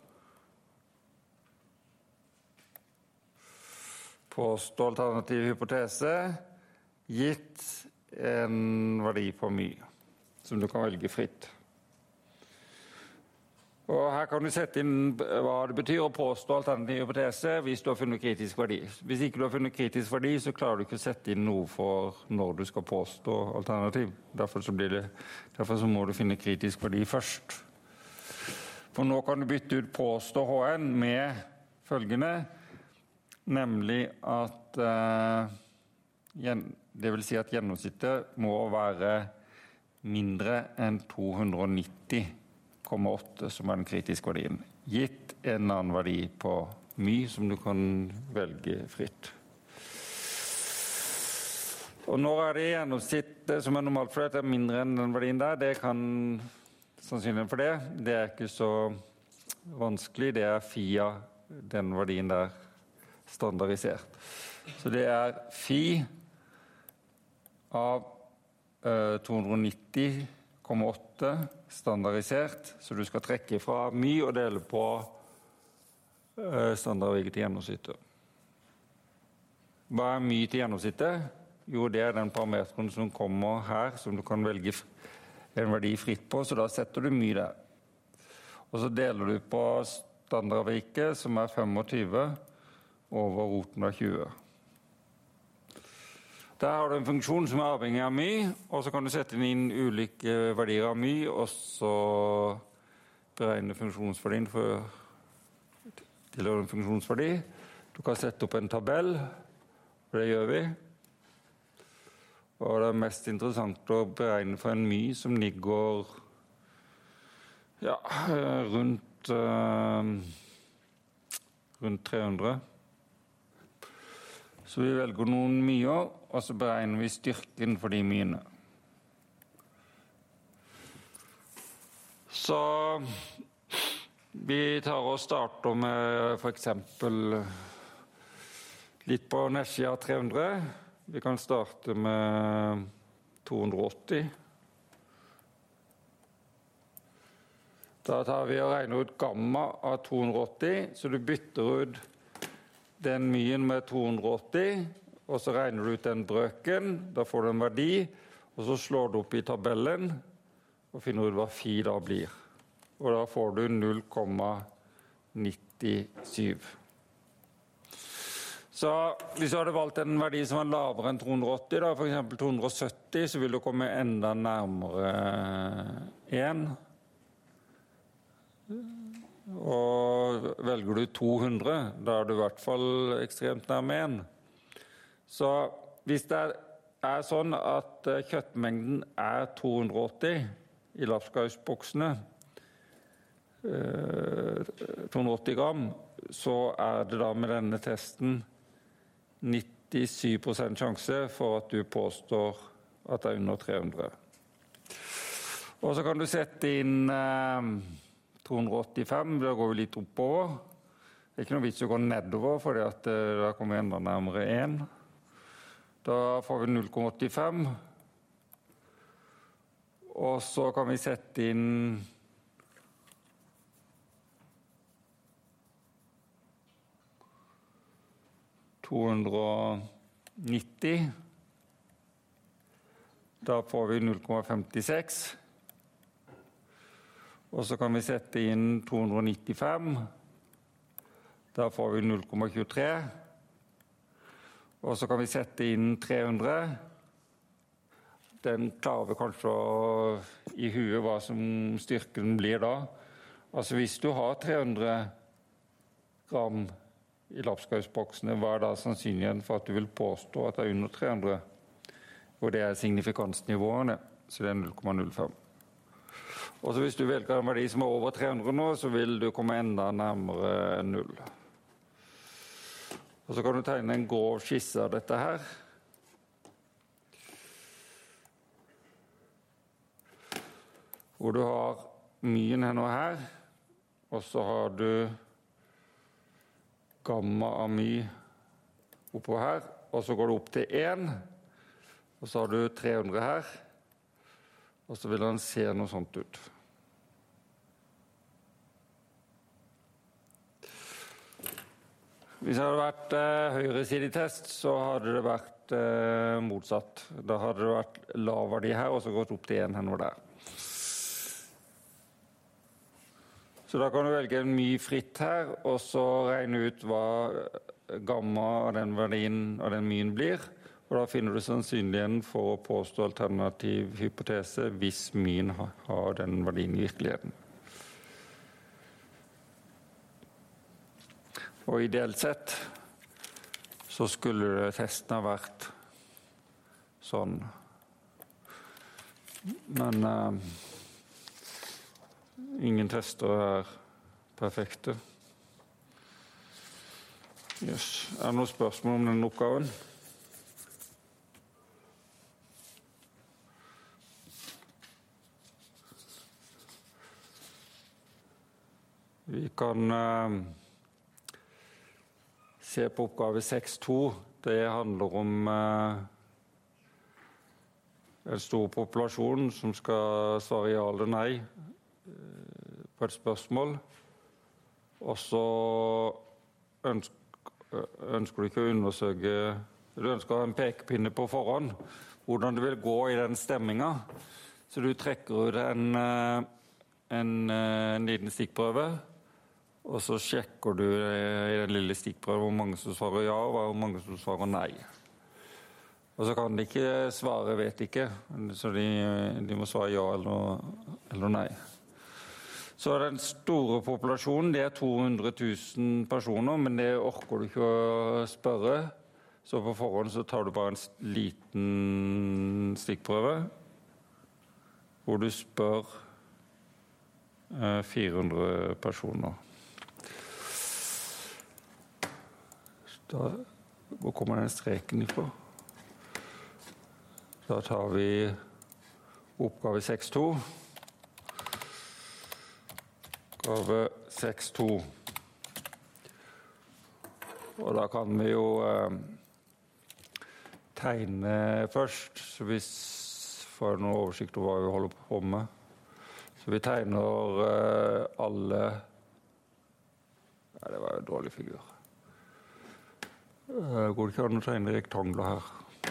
påstå alternativ hypotese gitt en verdi på my, som du kan velge fritt. Og her kan du sette inn hva det betyr å påstå alternativ hypotese hvis du har funnet kritisk verdi. Hvis ikke du har funnet kritisk verdi, så klarer du ikke å sette inn noe for når du skal påstå alternativ. Derfor så, blir det, derfor så må du finne kritisk verdi først. For nå kan du bytte ut påstå H N med følgende, nemlig at eh, det vil si at gjennomsnittet må være mindre enn to hundre og nitti komma åtte, som er den kritiske verdien, gitt en annen verdi på my, som du kan velge fritt. Og når er det gjennomsnittet som er normalt for det, er mindre enn den verdien der, det kan sannsynligheten for det, det er ikke så vanskelig, det er phi av den verdien der standardisert. Så det er phi av uh, to hundre og nitti komma åtte standardisert, så du skal trekke fra my og dele på uh, standardveket til gjennomsnittet. Hva er my til gjennomsnittet? Jo, det er den parameteren som kommer her, som du kan velge en verdi fritt på, så da setter du my der. Og så deler du på standardveket, som er tjuefem, over roten av tjue. Der har du en funksjon som er avhengig av my, og så kan du sette inn ulike verdier av my, og så beregne funksjonsverdien for til en funksjonsverdi. Du kan sette opp en tabell, og det gjør vi. Og det er mest interessant å beregne for en my som ligger ja, rundt, uh, rundt tre hundre. Så vi velger noen myer, og så beregner vi styrken for de myene. Så vi tar og starter med for eksempel litt på nettsida tre hundre. Vi kan starte med to hundre og åtti. Da tar vi og regner ut gamma av to hundre og åtti, så du bytter ut den myen med to hundre og åtti, og så regner du ut den brøken, da får du en verdi, og så slår du opp i tabellen, og finner ut hva phi da blir. Og da får du null komma nittisju. Så hvis du hadde valgt en verdi som var lavere enn to hundre og åtti, da, for eksempel to hundre og sytti, så vil du komme enda nærmere én. Og velger du to hundre, da er du i hvert fall ekstremt nærme én. Så hvis det er sånn at kjøttmengden er to hundre og åtti i lapskausboksene, to hundre og åtti gram, så er det da med denne testen nittisju prosent sjanse for at du påstår at det er under tre hundre. Og så kan du sette inn to hundre og åttifem, da går vi litt oppover. Det er ikke noe vits å gå nedover, for da kommer vi enda nærmere én. Da får vi null komma åttifem. Og så kan vi sette inn to hundre og nitti. Da får vi null komma femtiseks. Og så kan vi sette inn to hundre og nittifem. Da får vi null komma tjuetre. Og så kan vi sette inn tre hundre. den klarer vi kanskje å, i huet hva som styrken blir da. Altså hvis du har tre hundre gram i lapskausboksene, hva er da sannsynligheten for at du vil påstå at det er under tre hundre? Og det er signifikansnivåene, så det er null komma null fem. Og så hvis du velger en verdi som er over tre hundre nå, så vil du komme enda nærmere null. Og så kan du tegne en grov skisse av dette her. Hvor du har myen her nå her, og så har du gamma av my oppå her, og så går du opp til én, og så har du tre hundre her, og så vil den se noe sånt ut. Hvis det hadde vært eh, høyresidetest, så hadde det vært eh, motsatt. Da hadde det vært lav verdi her, og så gått opp til én her nå der. Så da kan du velge en my fritt her, og så regne ut hva gamma av den verdien av den myen blir. Og da finner du sannsynligheten for å påstå alternativ hypotese hvis myen har den verdien i virkeligheten. Og ideelt sett så skulle testen ha vært sånn. Men eh, ingen tester er perfekte. Yes. Er det noen spørsmål om denne oppgaven? Vi kan eh, se på oppgave seks to. Det handler om eh, en stor populasjon som skal svare ja eller nei eh, på et spørsmål. Og så ønsker, ønsker du ikke å undersøke, du ønsker å ha en pekepinne på forhånd, hvordan det vil gå i den stemminga. Så du trekker ut en, en, en liten stikkprøve, og så sjekker du i den lille stikkprøven hvor mange som svarer ja, og hvor mange som svarer nei. Og så kan de ikke svare, vet ikke, så de, de må svare ja eller, eller nei. Så den store populasjonen, det er to hundre tusen personer, men det orker du ikke å spørre. Så på forhånd så tar du bare en liten stikkprøve, hvor du spør eh, fire hundre personer. Da, hvor kommer den streken ifra? Da tar vi oppgave seks to. Oppgave seks to. Og da kan vi jo eh, tegne først, så vi får noe oversikt over hva vi holder på med. Så vi tegner eh, alle... Ja, det var en dårlig figur. Det går ikke an å tegne rektangler her.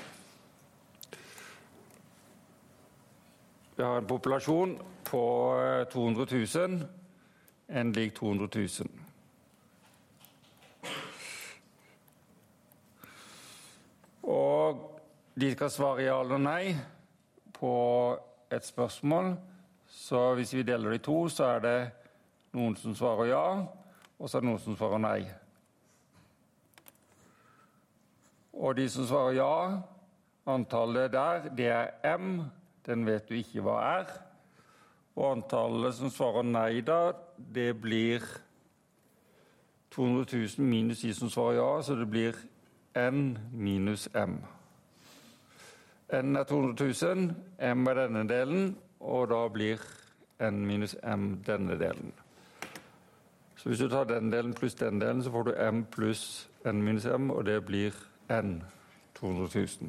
Vi har en populasjon på to hundre tusen, en lik to hundre tusen. Og de skal svare ja eller nei på et spørsmål. Så hvis vi deler de to, så er det noen som svarer ja, og så er det noen som svarer nei. Og de som svarer ja, antallet der, det er M, den vet du ikke hva er. Og antallet som svarer nei da, det blir to hundre tusen minus de som svarer ja, så det blir N minus M. N er to hundre tusen, M er denne delen, og da blir N minus M denne delen. Så hvis du tar den delen pluss den delen, så får du M pluss N minus M, og det blir N to hundre tusen.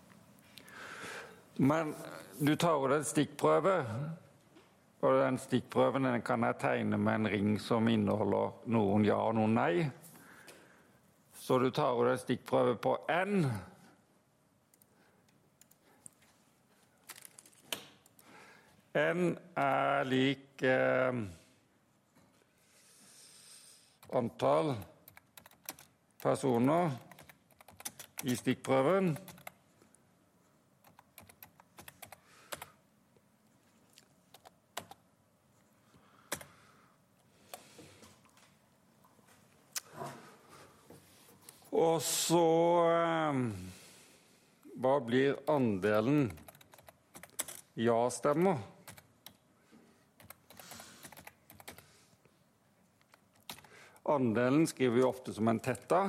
Men du tar ut en stikkprøve, og den stikkprøven den kan jeg tegne med en ring som inneholder noen ja og noen nei. Så du tar ut en stikkprøve på N. N er lik eh, antall personer i stikkprøven Og så eh, hva blir andelen ja-stemmer? Andelen skriver vi ofte som en tetta.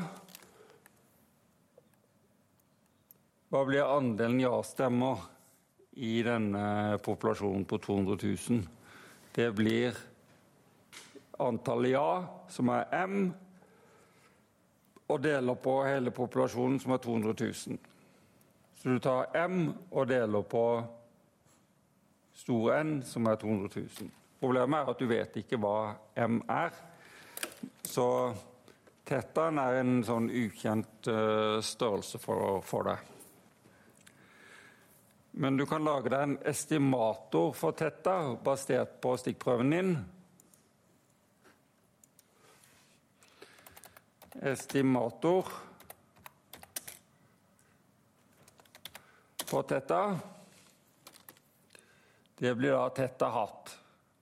Hva blir andelen ja-stemmer i denne populasjonen på to hundre tusen? Det blir antallet ja, som er M, og deler på hele populasjonen, som er to hundre tusen. Så du tar M og deler på stor N, som er to hundre tusen. Problemet er at du vet ikke hva M er. Så tettaen er en sånn ukjent uh, størrelse for, for deg. Men du kan lage deg en estimator for tetta, basert på stikkprøven din. Estimator på tetta. Det blir da tetta hatt.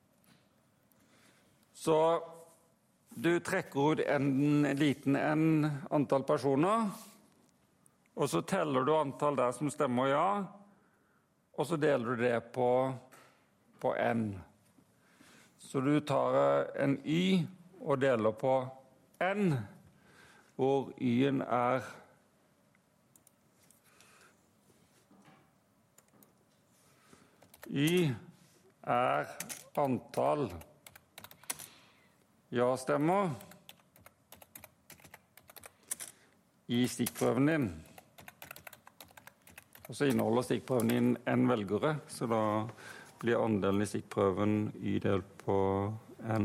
Så du trekker ut en liten en antall personer, og så teller du antall der som stemmer ja, og så deler du det på, på n. Så du tar en y og deler på n, hvor y-en er y er antall ja-stemmer i stikkprøven din. Og så inneholder stikkprøven din n velgere, så da blir andelen i stikkprøven y delt på n.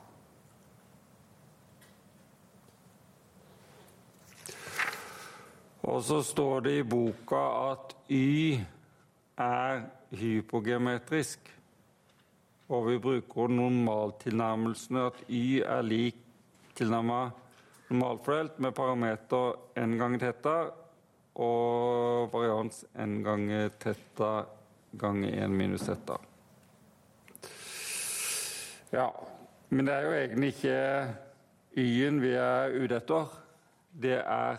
Og så står det i boka at y er hypogeometrisk, og vi bruker normaltilnærmelsen at y er lik tilnærmet normalfordelt med parameter n ganger teta og varians n ganger teta ganger en minus teta. Ja, men det er jo egentlig ikke y-en vi er ute etter. Det er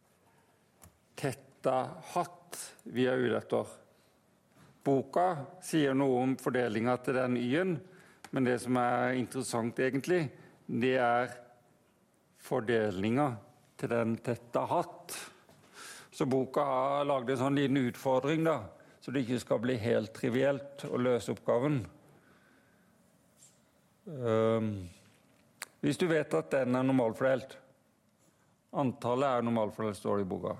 teta hatt vi er ute etter. Boka sier noe om fordelingen til den y-en, men det som er interessant egentlig, det er fordelingen til den teta hatt. Så boka har laget en sånn liten utfordring da, så det ikke skal bli helt trivielt å løse oppgaven. Um, hvis du vet at den er normalfordelt, antallet er normalfordelt, står det i boka.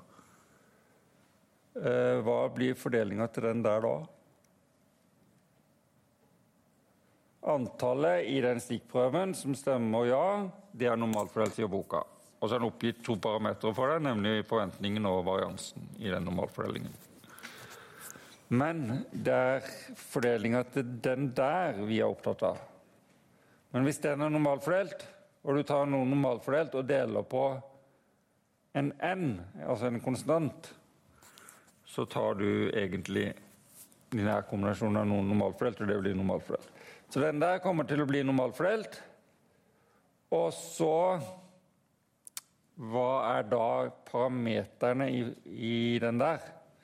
Uh, hva blir fordelingen til den der da? Antallet i den stikkprøven som stemmer ja, det er normalfordelt, sier boka. Og så er den oppgitt to parametere for det, nemlig forventningen og variansen i den normalfordelingen. Men det er fordelingen til den der vi er opptatt av. Men hvis den er normalfordelt, og du tar noen normalfordelt og deler på en n, altså en konstant, så tar du egentlig din her kombinasjonen av noen normalfordelt, og det blir normalfordelt. Så den der kommer til å bli normalfordelt, og så hva er da parameterne i, i den der?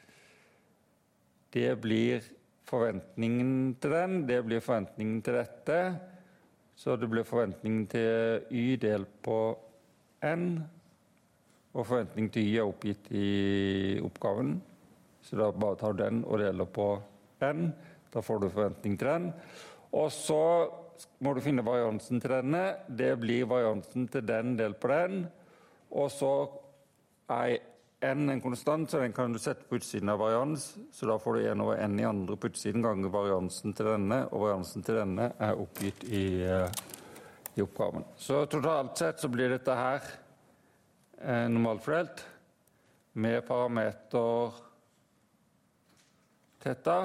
Det blir forventningen til den, det blir forventningen til dette, så det blir forventningen til y delt på n, og forventningen til y er oppgitt i oppgaven, så da bare tar du den og deler på n, da får du forventning til den. Og så må du finne variansen til denne, det blir variansen til den delt på den, og så er n en konstant, så den kan du sette på utsiden av varians, så da får du en over n i andre på utsiden ganger variansen til denne, og variansen til denne er oppgitt i, i oppgaven. Så totalt sett så blir dette her eh, normalfordelt med parameter teta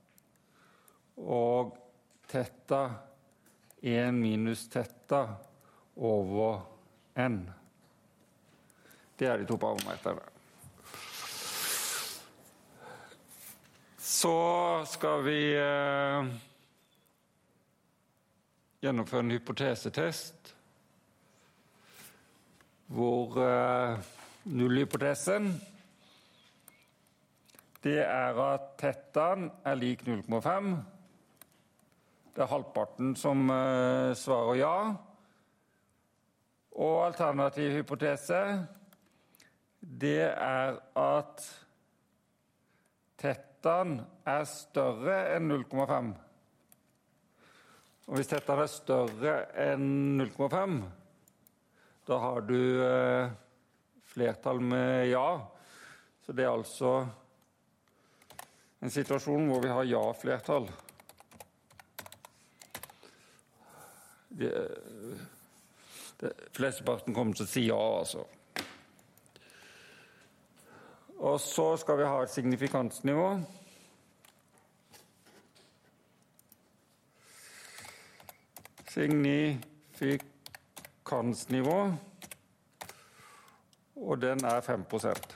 og teta en minus teta over n. Det er de to parameterne. Så skal vi eh, gjennomføre en hypotesetest hvor, eh, nullhypotesen, det er at tettaen er lik null komma fem. Det er halvparten som uh, svarer ja. Og alternativ hypotese, det er at tettaen er større enn null komma fem. Og hvis tettaen er større enn null komma fem, da har du uh, flertall med ja. Så det er altså en situasjon hvor vi har ja-flertall. Det, det, flesteparten kommer til å si ja, altså. Og så skal vi ha et signifikansnivå. Signifikansnivå, og den er fem prosent.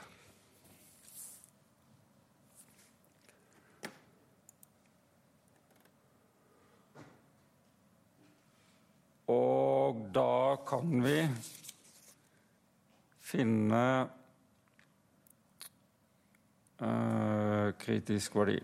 Og da kan vi finne uh, kritisk verdi.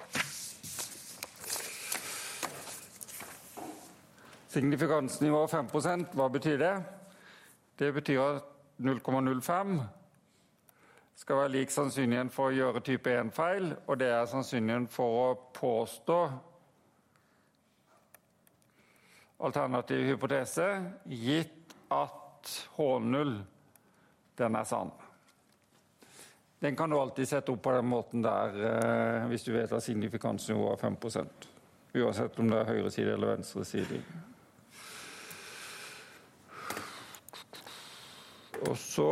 Signifikansnivå fem prosent, hva betyr det? Det betyr at null komma null fem skal være lik sannsynligheten for å gjøre type en feil, og det er sannsynligheten for å påstå alternativ hypotese, gitt at H null, den er sann. Den kan du alltid sette opp på den måten der, eh, hvis du vet at signifikansnivået er fem prosent. Uansett om det er høyre side eller venstre side. Og så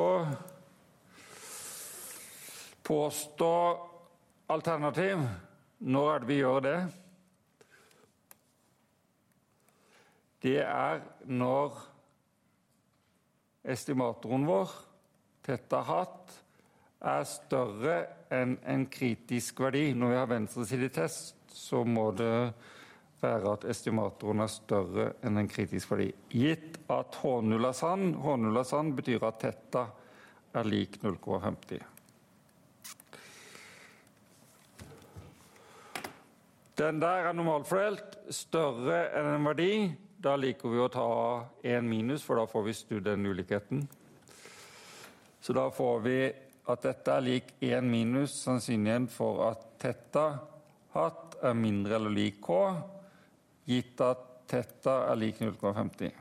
påstå alternativ. Når er det vi gjør det? Det er når estimatoren vår, tetta hatt, er større enn en kritisk verdi. Når vi har venstresidetest, så må det være at estimatoren er større enn en kritisk verdi. Gitt at H null er sann, H null er sann betyr at tetta er lik null komma femti. Den der er normalfordelt, større enn en verdi. Da liker vi å ta en minus, for da får vi snudd den ulikheten. Så da får vi at dette er lik en minus sannsynligheten for at tetta hatt er mindre eller lik K, gitt at tetta er lik null komma femti.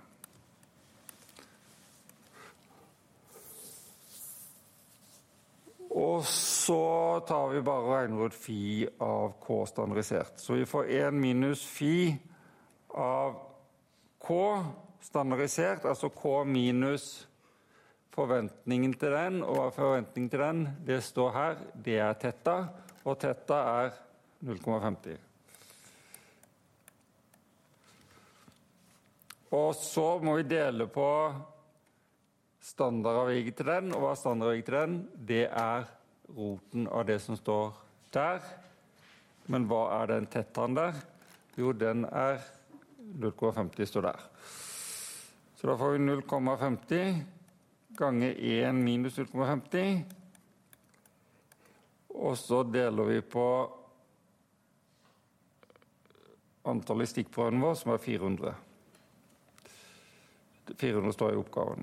Og så tar vi bare og regner ut phi av K standardisert. Så vi får en minus phi av K standardisert, altså K minus forventningen til den, og forventningen til den, det står her, det er tetta, og tetta er null komma femti. Og så må vi dele på standardavviket til den, og hva er standardavviket til den? Det er roten av det som står der. Men hva er den tettaen der? Jo, den er null komma femti står der. Så da får vi null komma femti ganger en minus null komma femti, og så deler vi på antallet i stikkprøven vår, som er fire hundre. fire hundre står i oppgaven.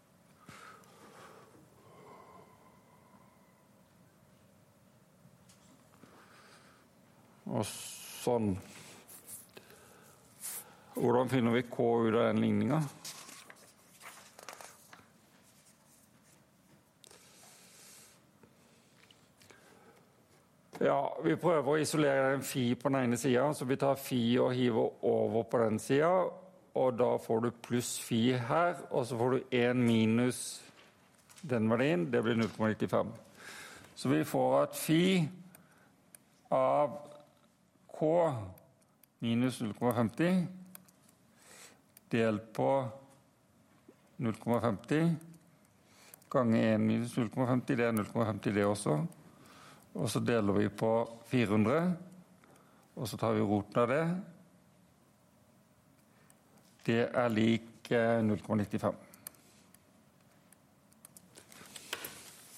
Og sånn. Hvordan finner vi K ut av den ligningen? Ja, vi prøver å isolere en phi på den ene siden, så vi tar phi og hiver over på den siden, og da får du pluss phi her, og så får du en minus den verdien, det blir null komma nittifem. Så vi får at phi av K minus null komma femti delt på null komma femti ganger en minus null komma femti, det er null komma femti det også. Og så deler vi på fire hundre, og så tar vi roten av det. Det er lik null komma nittifem.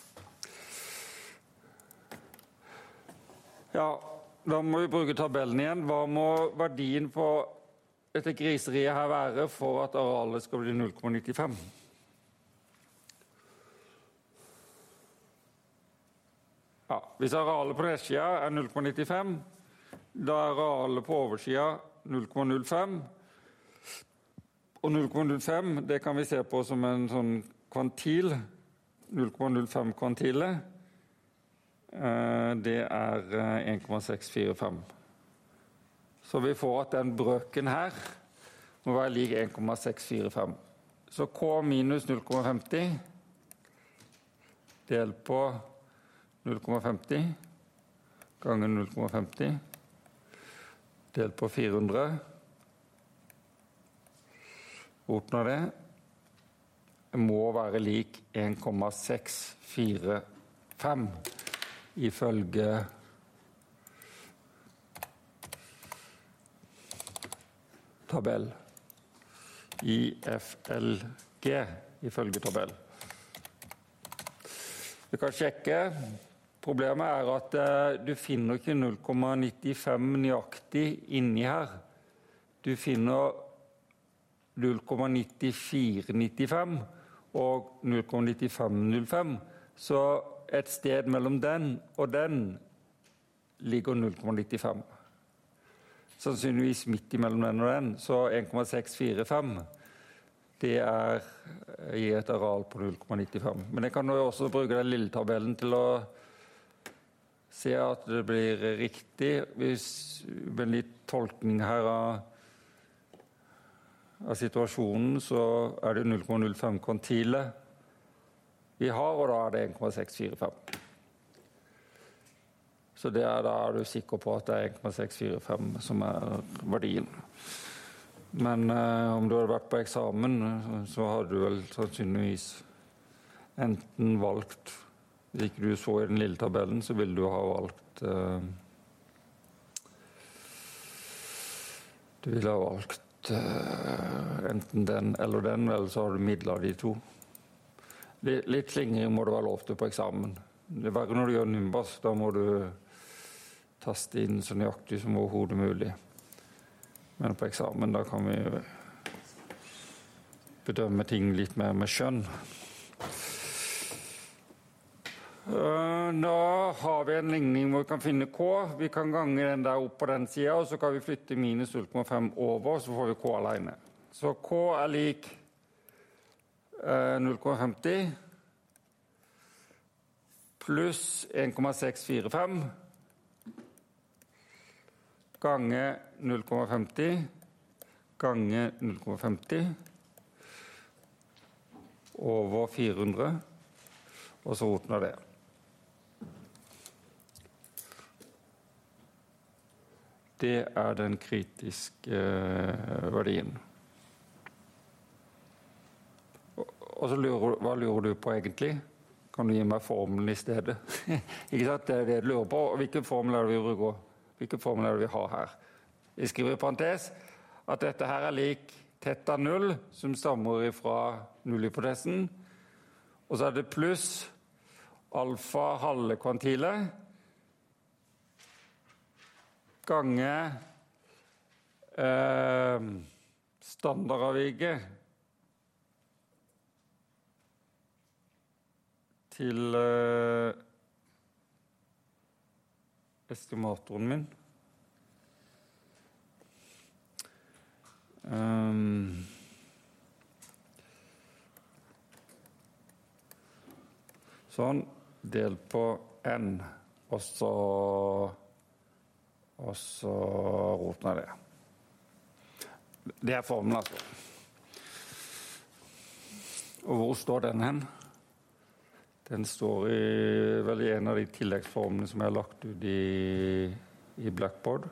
Ja, da må vi bruke tabellen igjen. Hva må verdien på dette griseriet her være for at arealet skal bli null komma nittifem? Ja, hvis arealet på restsida er null komma nittifem, da er arealet på oversida null komma null fem. Og null komma null fem, det kan vi se på som en sånn kvantil, null komma null fem kvantilet. Det er en komma seks fire fem. Så vi får at den brøken her må være lik en komma seks fire fem. Så K minus null komma femti del på null komma femti ganger null komma femti del på fire hundre. Roten av det må være lik en komma seks fire fem ifølge tabell. I F L G ifølge tabell. Vi kan sjekke. Problemet er at eh, du finner ikke null komma nittifem nøyaktig inni her. Du finner null komma nittifire nittifem og null komma nittifem null fem. Så et sted mellom den og den ligger null komma nittifem. Sannsynligvis midt imellom den og den, så en komma seks fire fem. Det er i et areal på null komma nittifem. Men jeg kan jo også bruke den lille tabellen til å se at det blir riktig. Hvis med litt tolkning her av, av situasjonen, så er det null komma null fem kvantilet vi har, og da er det en komma seks fire fem. Så det er, da er du sikker på at det er en komma seks fire fem som er verdien. Men eh, om du hadde vært på eksamen, så hadde du vel sannsynligvis enten valgt, hvis ikke du så i den lille tabellen, så ville du ha valgt eh, du ville ha valgt eh, enten den eller den, eller så har du midlet de to. Litt, litt slingring må det være lov til på eksamen. Det er bare når du gjør Nimbus, da må du taste inn så nøyaktig som overhodet mulig. Men på eksamen, da kan vi bedømme ting litt mer med skjønn. Nå har vi en ligning hvor vi kan finne K. Vi kan gange den der opp på den siden, og så kan vi flytte minus null komma fem over, så får vi K alene. Så K er lik eh, null komma femti pluss en komma seks fire fem gange null komma femti gange null komma femti over fire hundre, og så roten av det. Det er den kritiske eh, verdien. Og, og så lurer, hva lurer du på egentlig? Kan du gi meg formelen i stedet? Ikke sant? Det er det du lurer på. Og hvilken formel er det vi bruker? Hvilken formel er det vi har her? Jeg skriver i parentes at dette her er lik teta null, som stammer fra nullhypotesen. Og så er det pluss alfa halve kvantilet gange eh, standardavviket til eh, estimatoren min. Um, sånn, del på n, og så og så roten av det. Det er formelen, altså. Og hvor står den hen? Den står i, vel i en av de tilleggsformene som jeg har lagt ut i, i Blackboard.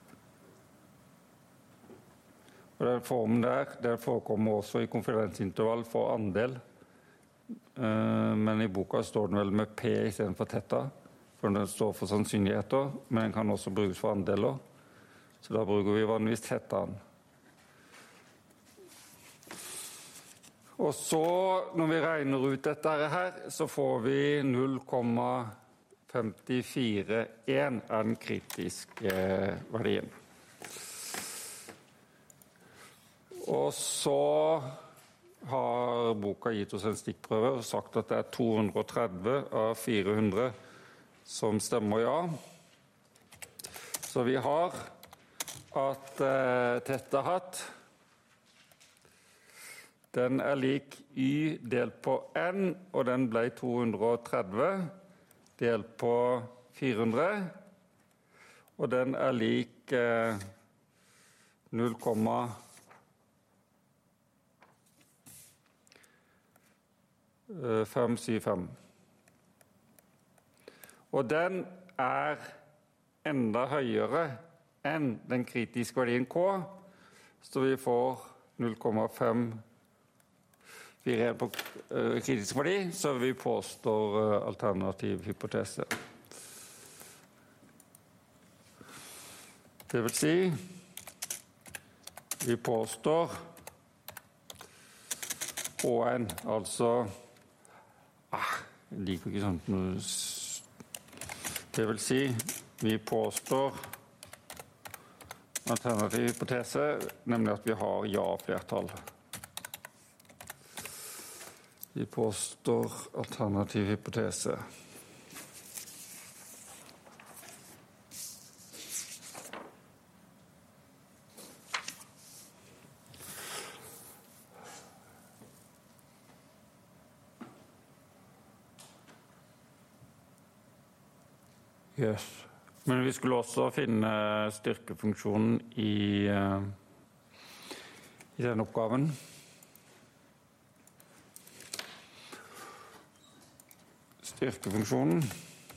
Og den formen der, den forekommer også i konfidensintervall for andel. Men i boka står den vel med P i stedet for teta. For den står for sannsynligheter, men den kan også brukes for andeler. Så da bruker vi vanligvis tetaen. Og så, når vi regner ut dette her, så får vi null komma femtifire komma én er den kritiske verdien. Og så har boka gitt oss en stikkprøve og sagt at det er to hundre og tretti av fire hundre som stemmer ja. Så vi har at eh, tettehatt, den er lik y delt på n, og den ble to hundre og tretti delt på fire hundre, og den er lik eh, null komma fem syv fem. Og den er enda høyere enn den kritiske verdien K, så vi får null komma fem fire på uh, kritisk verdi, så vi påstår uh, alternativ hypotese. Det vil si, vi påstår H N, altså, ah, jeg liker ikke sånt noe, det vil si, vi påstår alternativ hypotese, nemlig at vi har ja-flertall. Vi påstår alternativ hypotese. Yes. Men vi skulle også finne styrkefunksjonen i, i denne oppgaven. Styrkefunksjonen.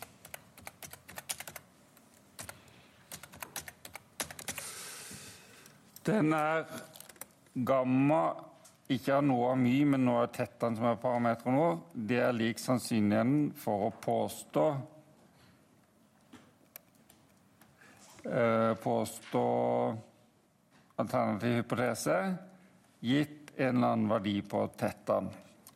Den er gamma, ikke av nå av my, men nå av tettan som er parameteren nå. Det er lik sannsynligheten for å påstå eh, påstå alternativ hypotese, gitt en eller annen verdi på tettan.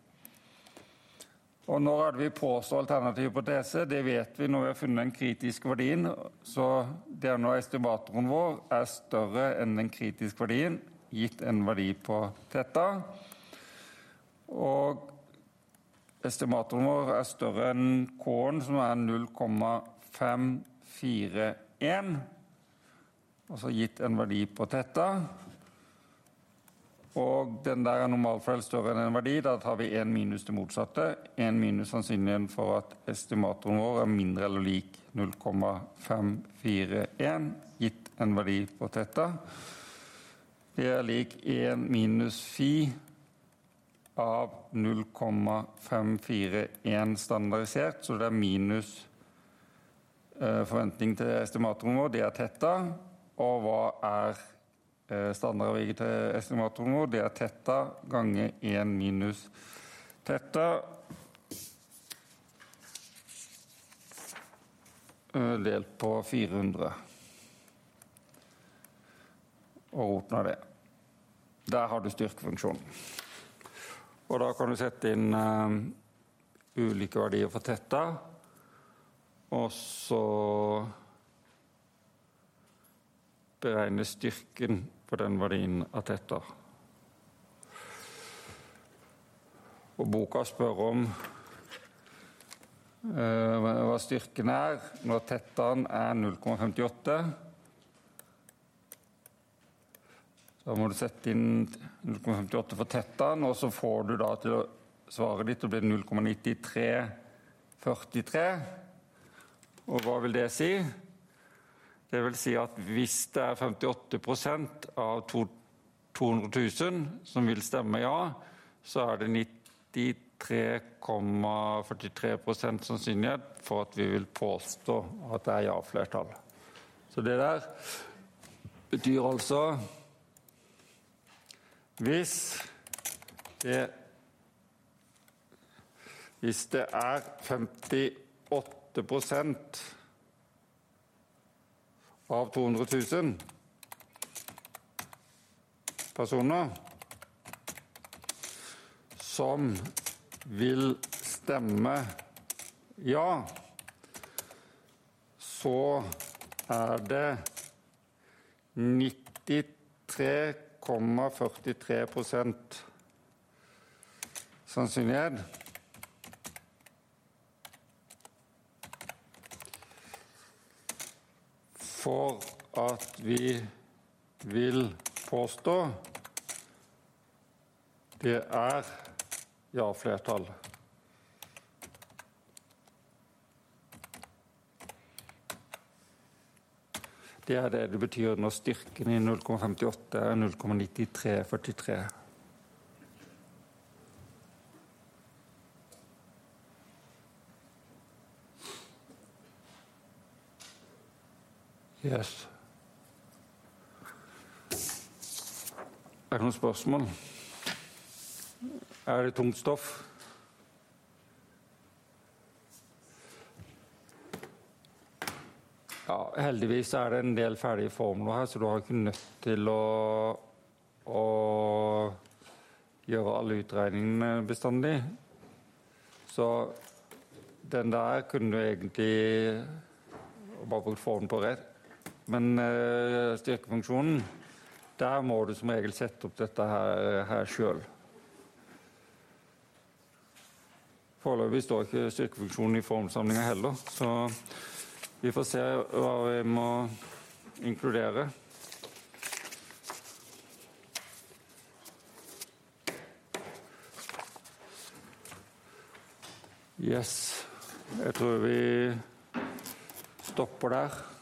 Og når hadde vi påstå alternativ hypotese, det vet vi når vi har funnet den kritiske verdien, så det er når estimatoren vår er større enn den kritiske verdien, gitt en verdi på tetta. Og estimatoren vår er større enn K-en, som er null komma fem fire en, altså gitt en verdi på tetta. Og den der er normalfeil større enn en verdi, da tar vi en minus det motsatte. En minus sannsynligheten for at estimatoren vår er mindre eller lik null komma fem fire en, gitt en verdi på tetta. Det er lik en minus phi av null komma fem fire en standardisert, så det er minus eh, forventning til estimatoren vår, det er tetta. Og hva er standardavviket til estimatoren vår? Det er tetta ganger en minus tetta delt på fire hundre. Og roten av det. Der har du styrkefunksjonen. Og da kan du sette inn uh, ulike verdier for tetta, og så beregne styrken på den verdien av tetta. Og boka spør om uh, hva styrken er når tettaen er null komma femtiåtte. Da må du sette inn null komma femtiåtte for tettaen, og så får du da til å svare ditt, og blir null komma nittitre førtitre. Og hva vil det si? Det vil si at hvis det er femtiåtte prosent av to hundre tusen som vil stemme ja, så er det nittitre komma førtitre prosent sannsynlighet for at vi vil påstå at det er ja-flertall. Så det der betyr altså hvis det, hvis det er femtiåtte prosent av to hundre tusen personer som vil stemme ja, så er det nittitre komma førtitre prosent sannsynlighet for at vi vil påstå det er ja-flertall. Det er det det betyr når styrken i null komma femtiåtte er null komma nittitre førtitre. Yes. Er det noen spørsmål? Er det tungt stoff? Ja, heldigvis er det en del ferdige formler her, så du har ikke nødt til å, å gjøre alle utregningene bestandig. Så den der kunne du egentlig bare brukt formen på rett. Men uh, styrkefunksjonen, der må du som regel sette opp dette her, her selv. Foreløpig står ikke styrkefunksjonen i formsamlingen heller, så vi får se hva vi må inkludere. Yes, jeg tror vi stopper der.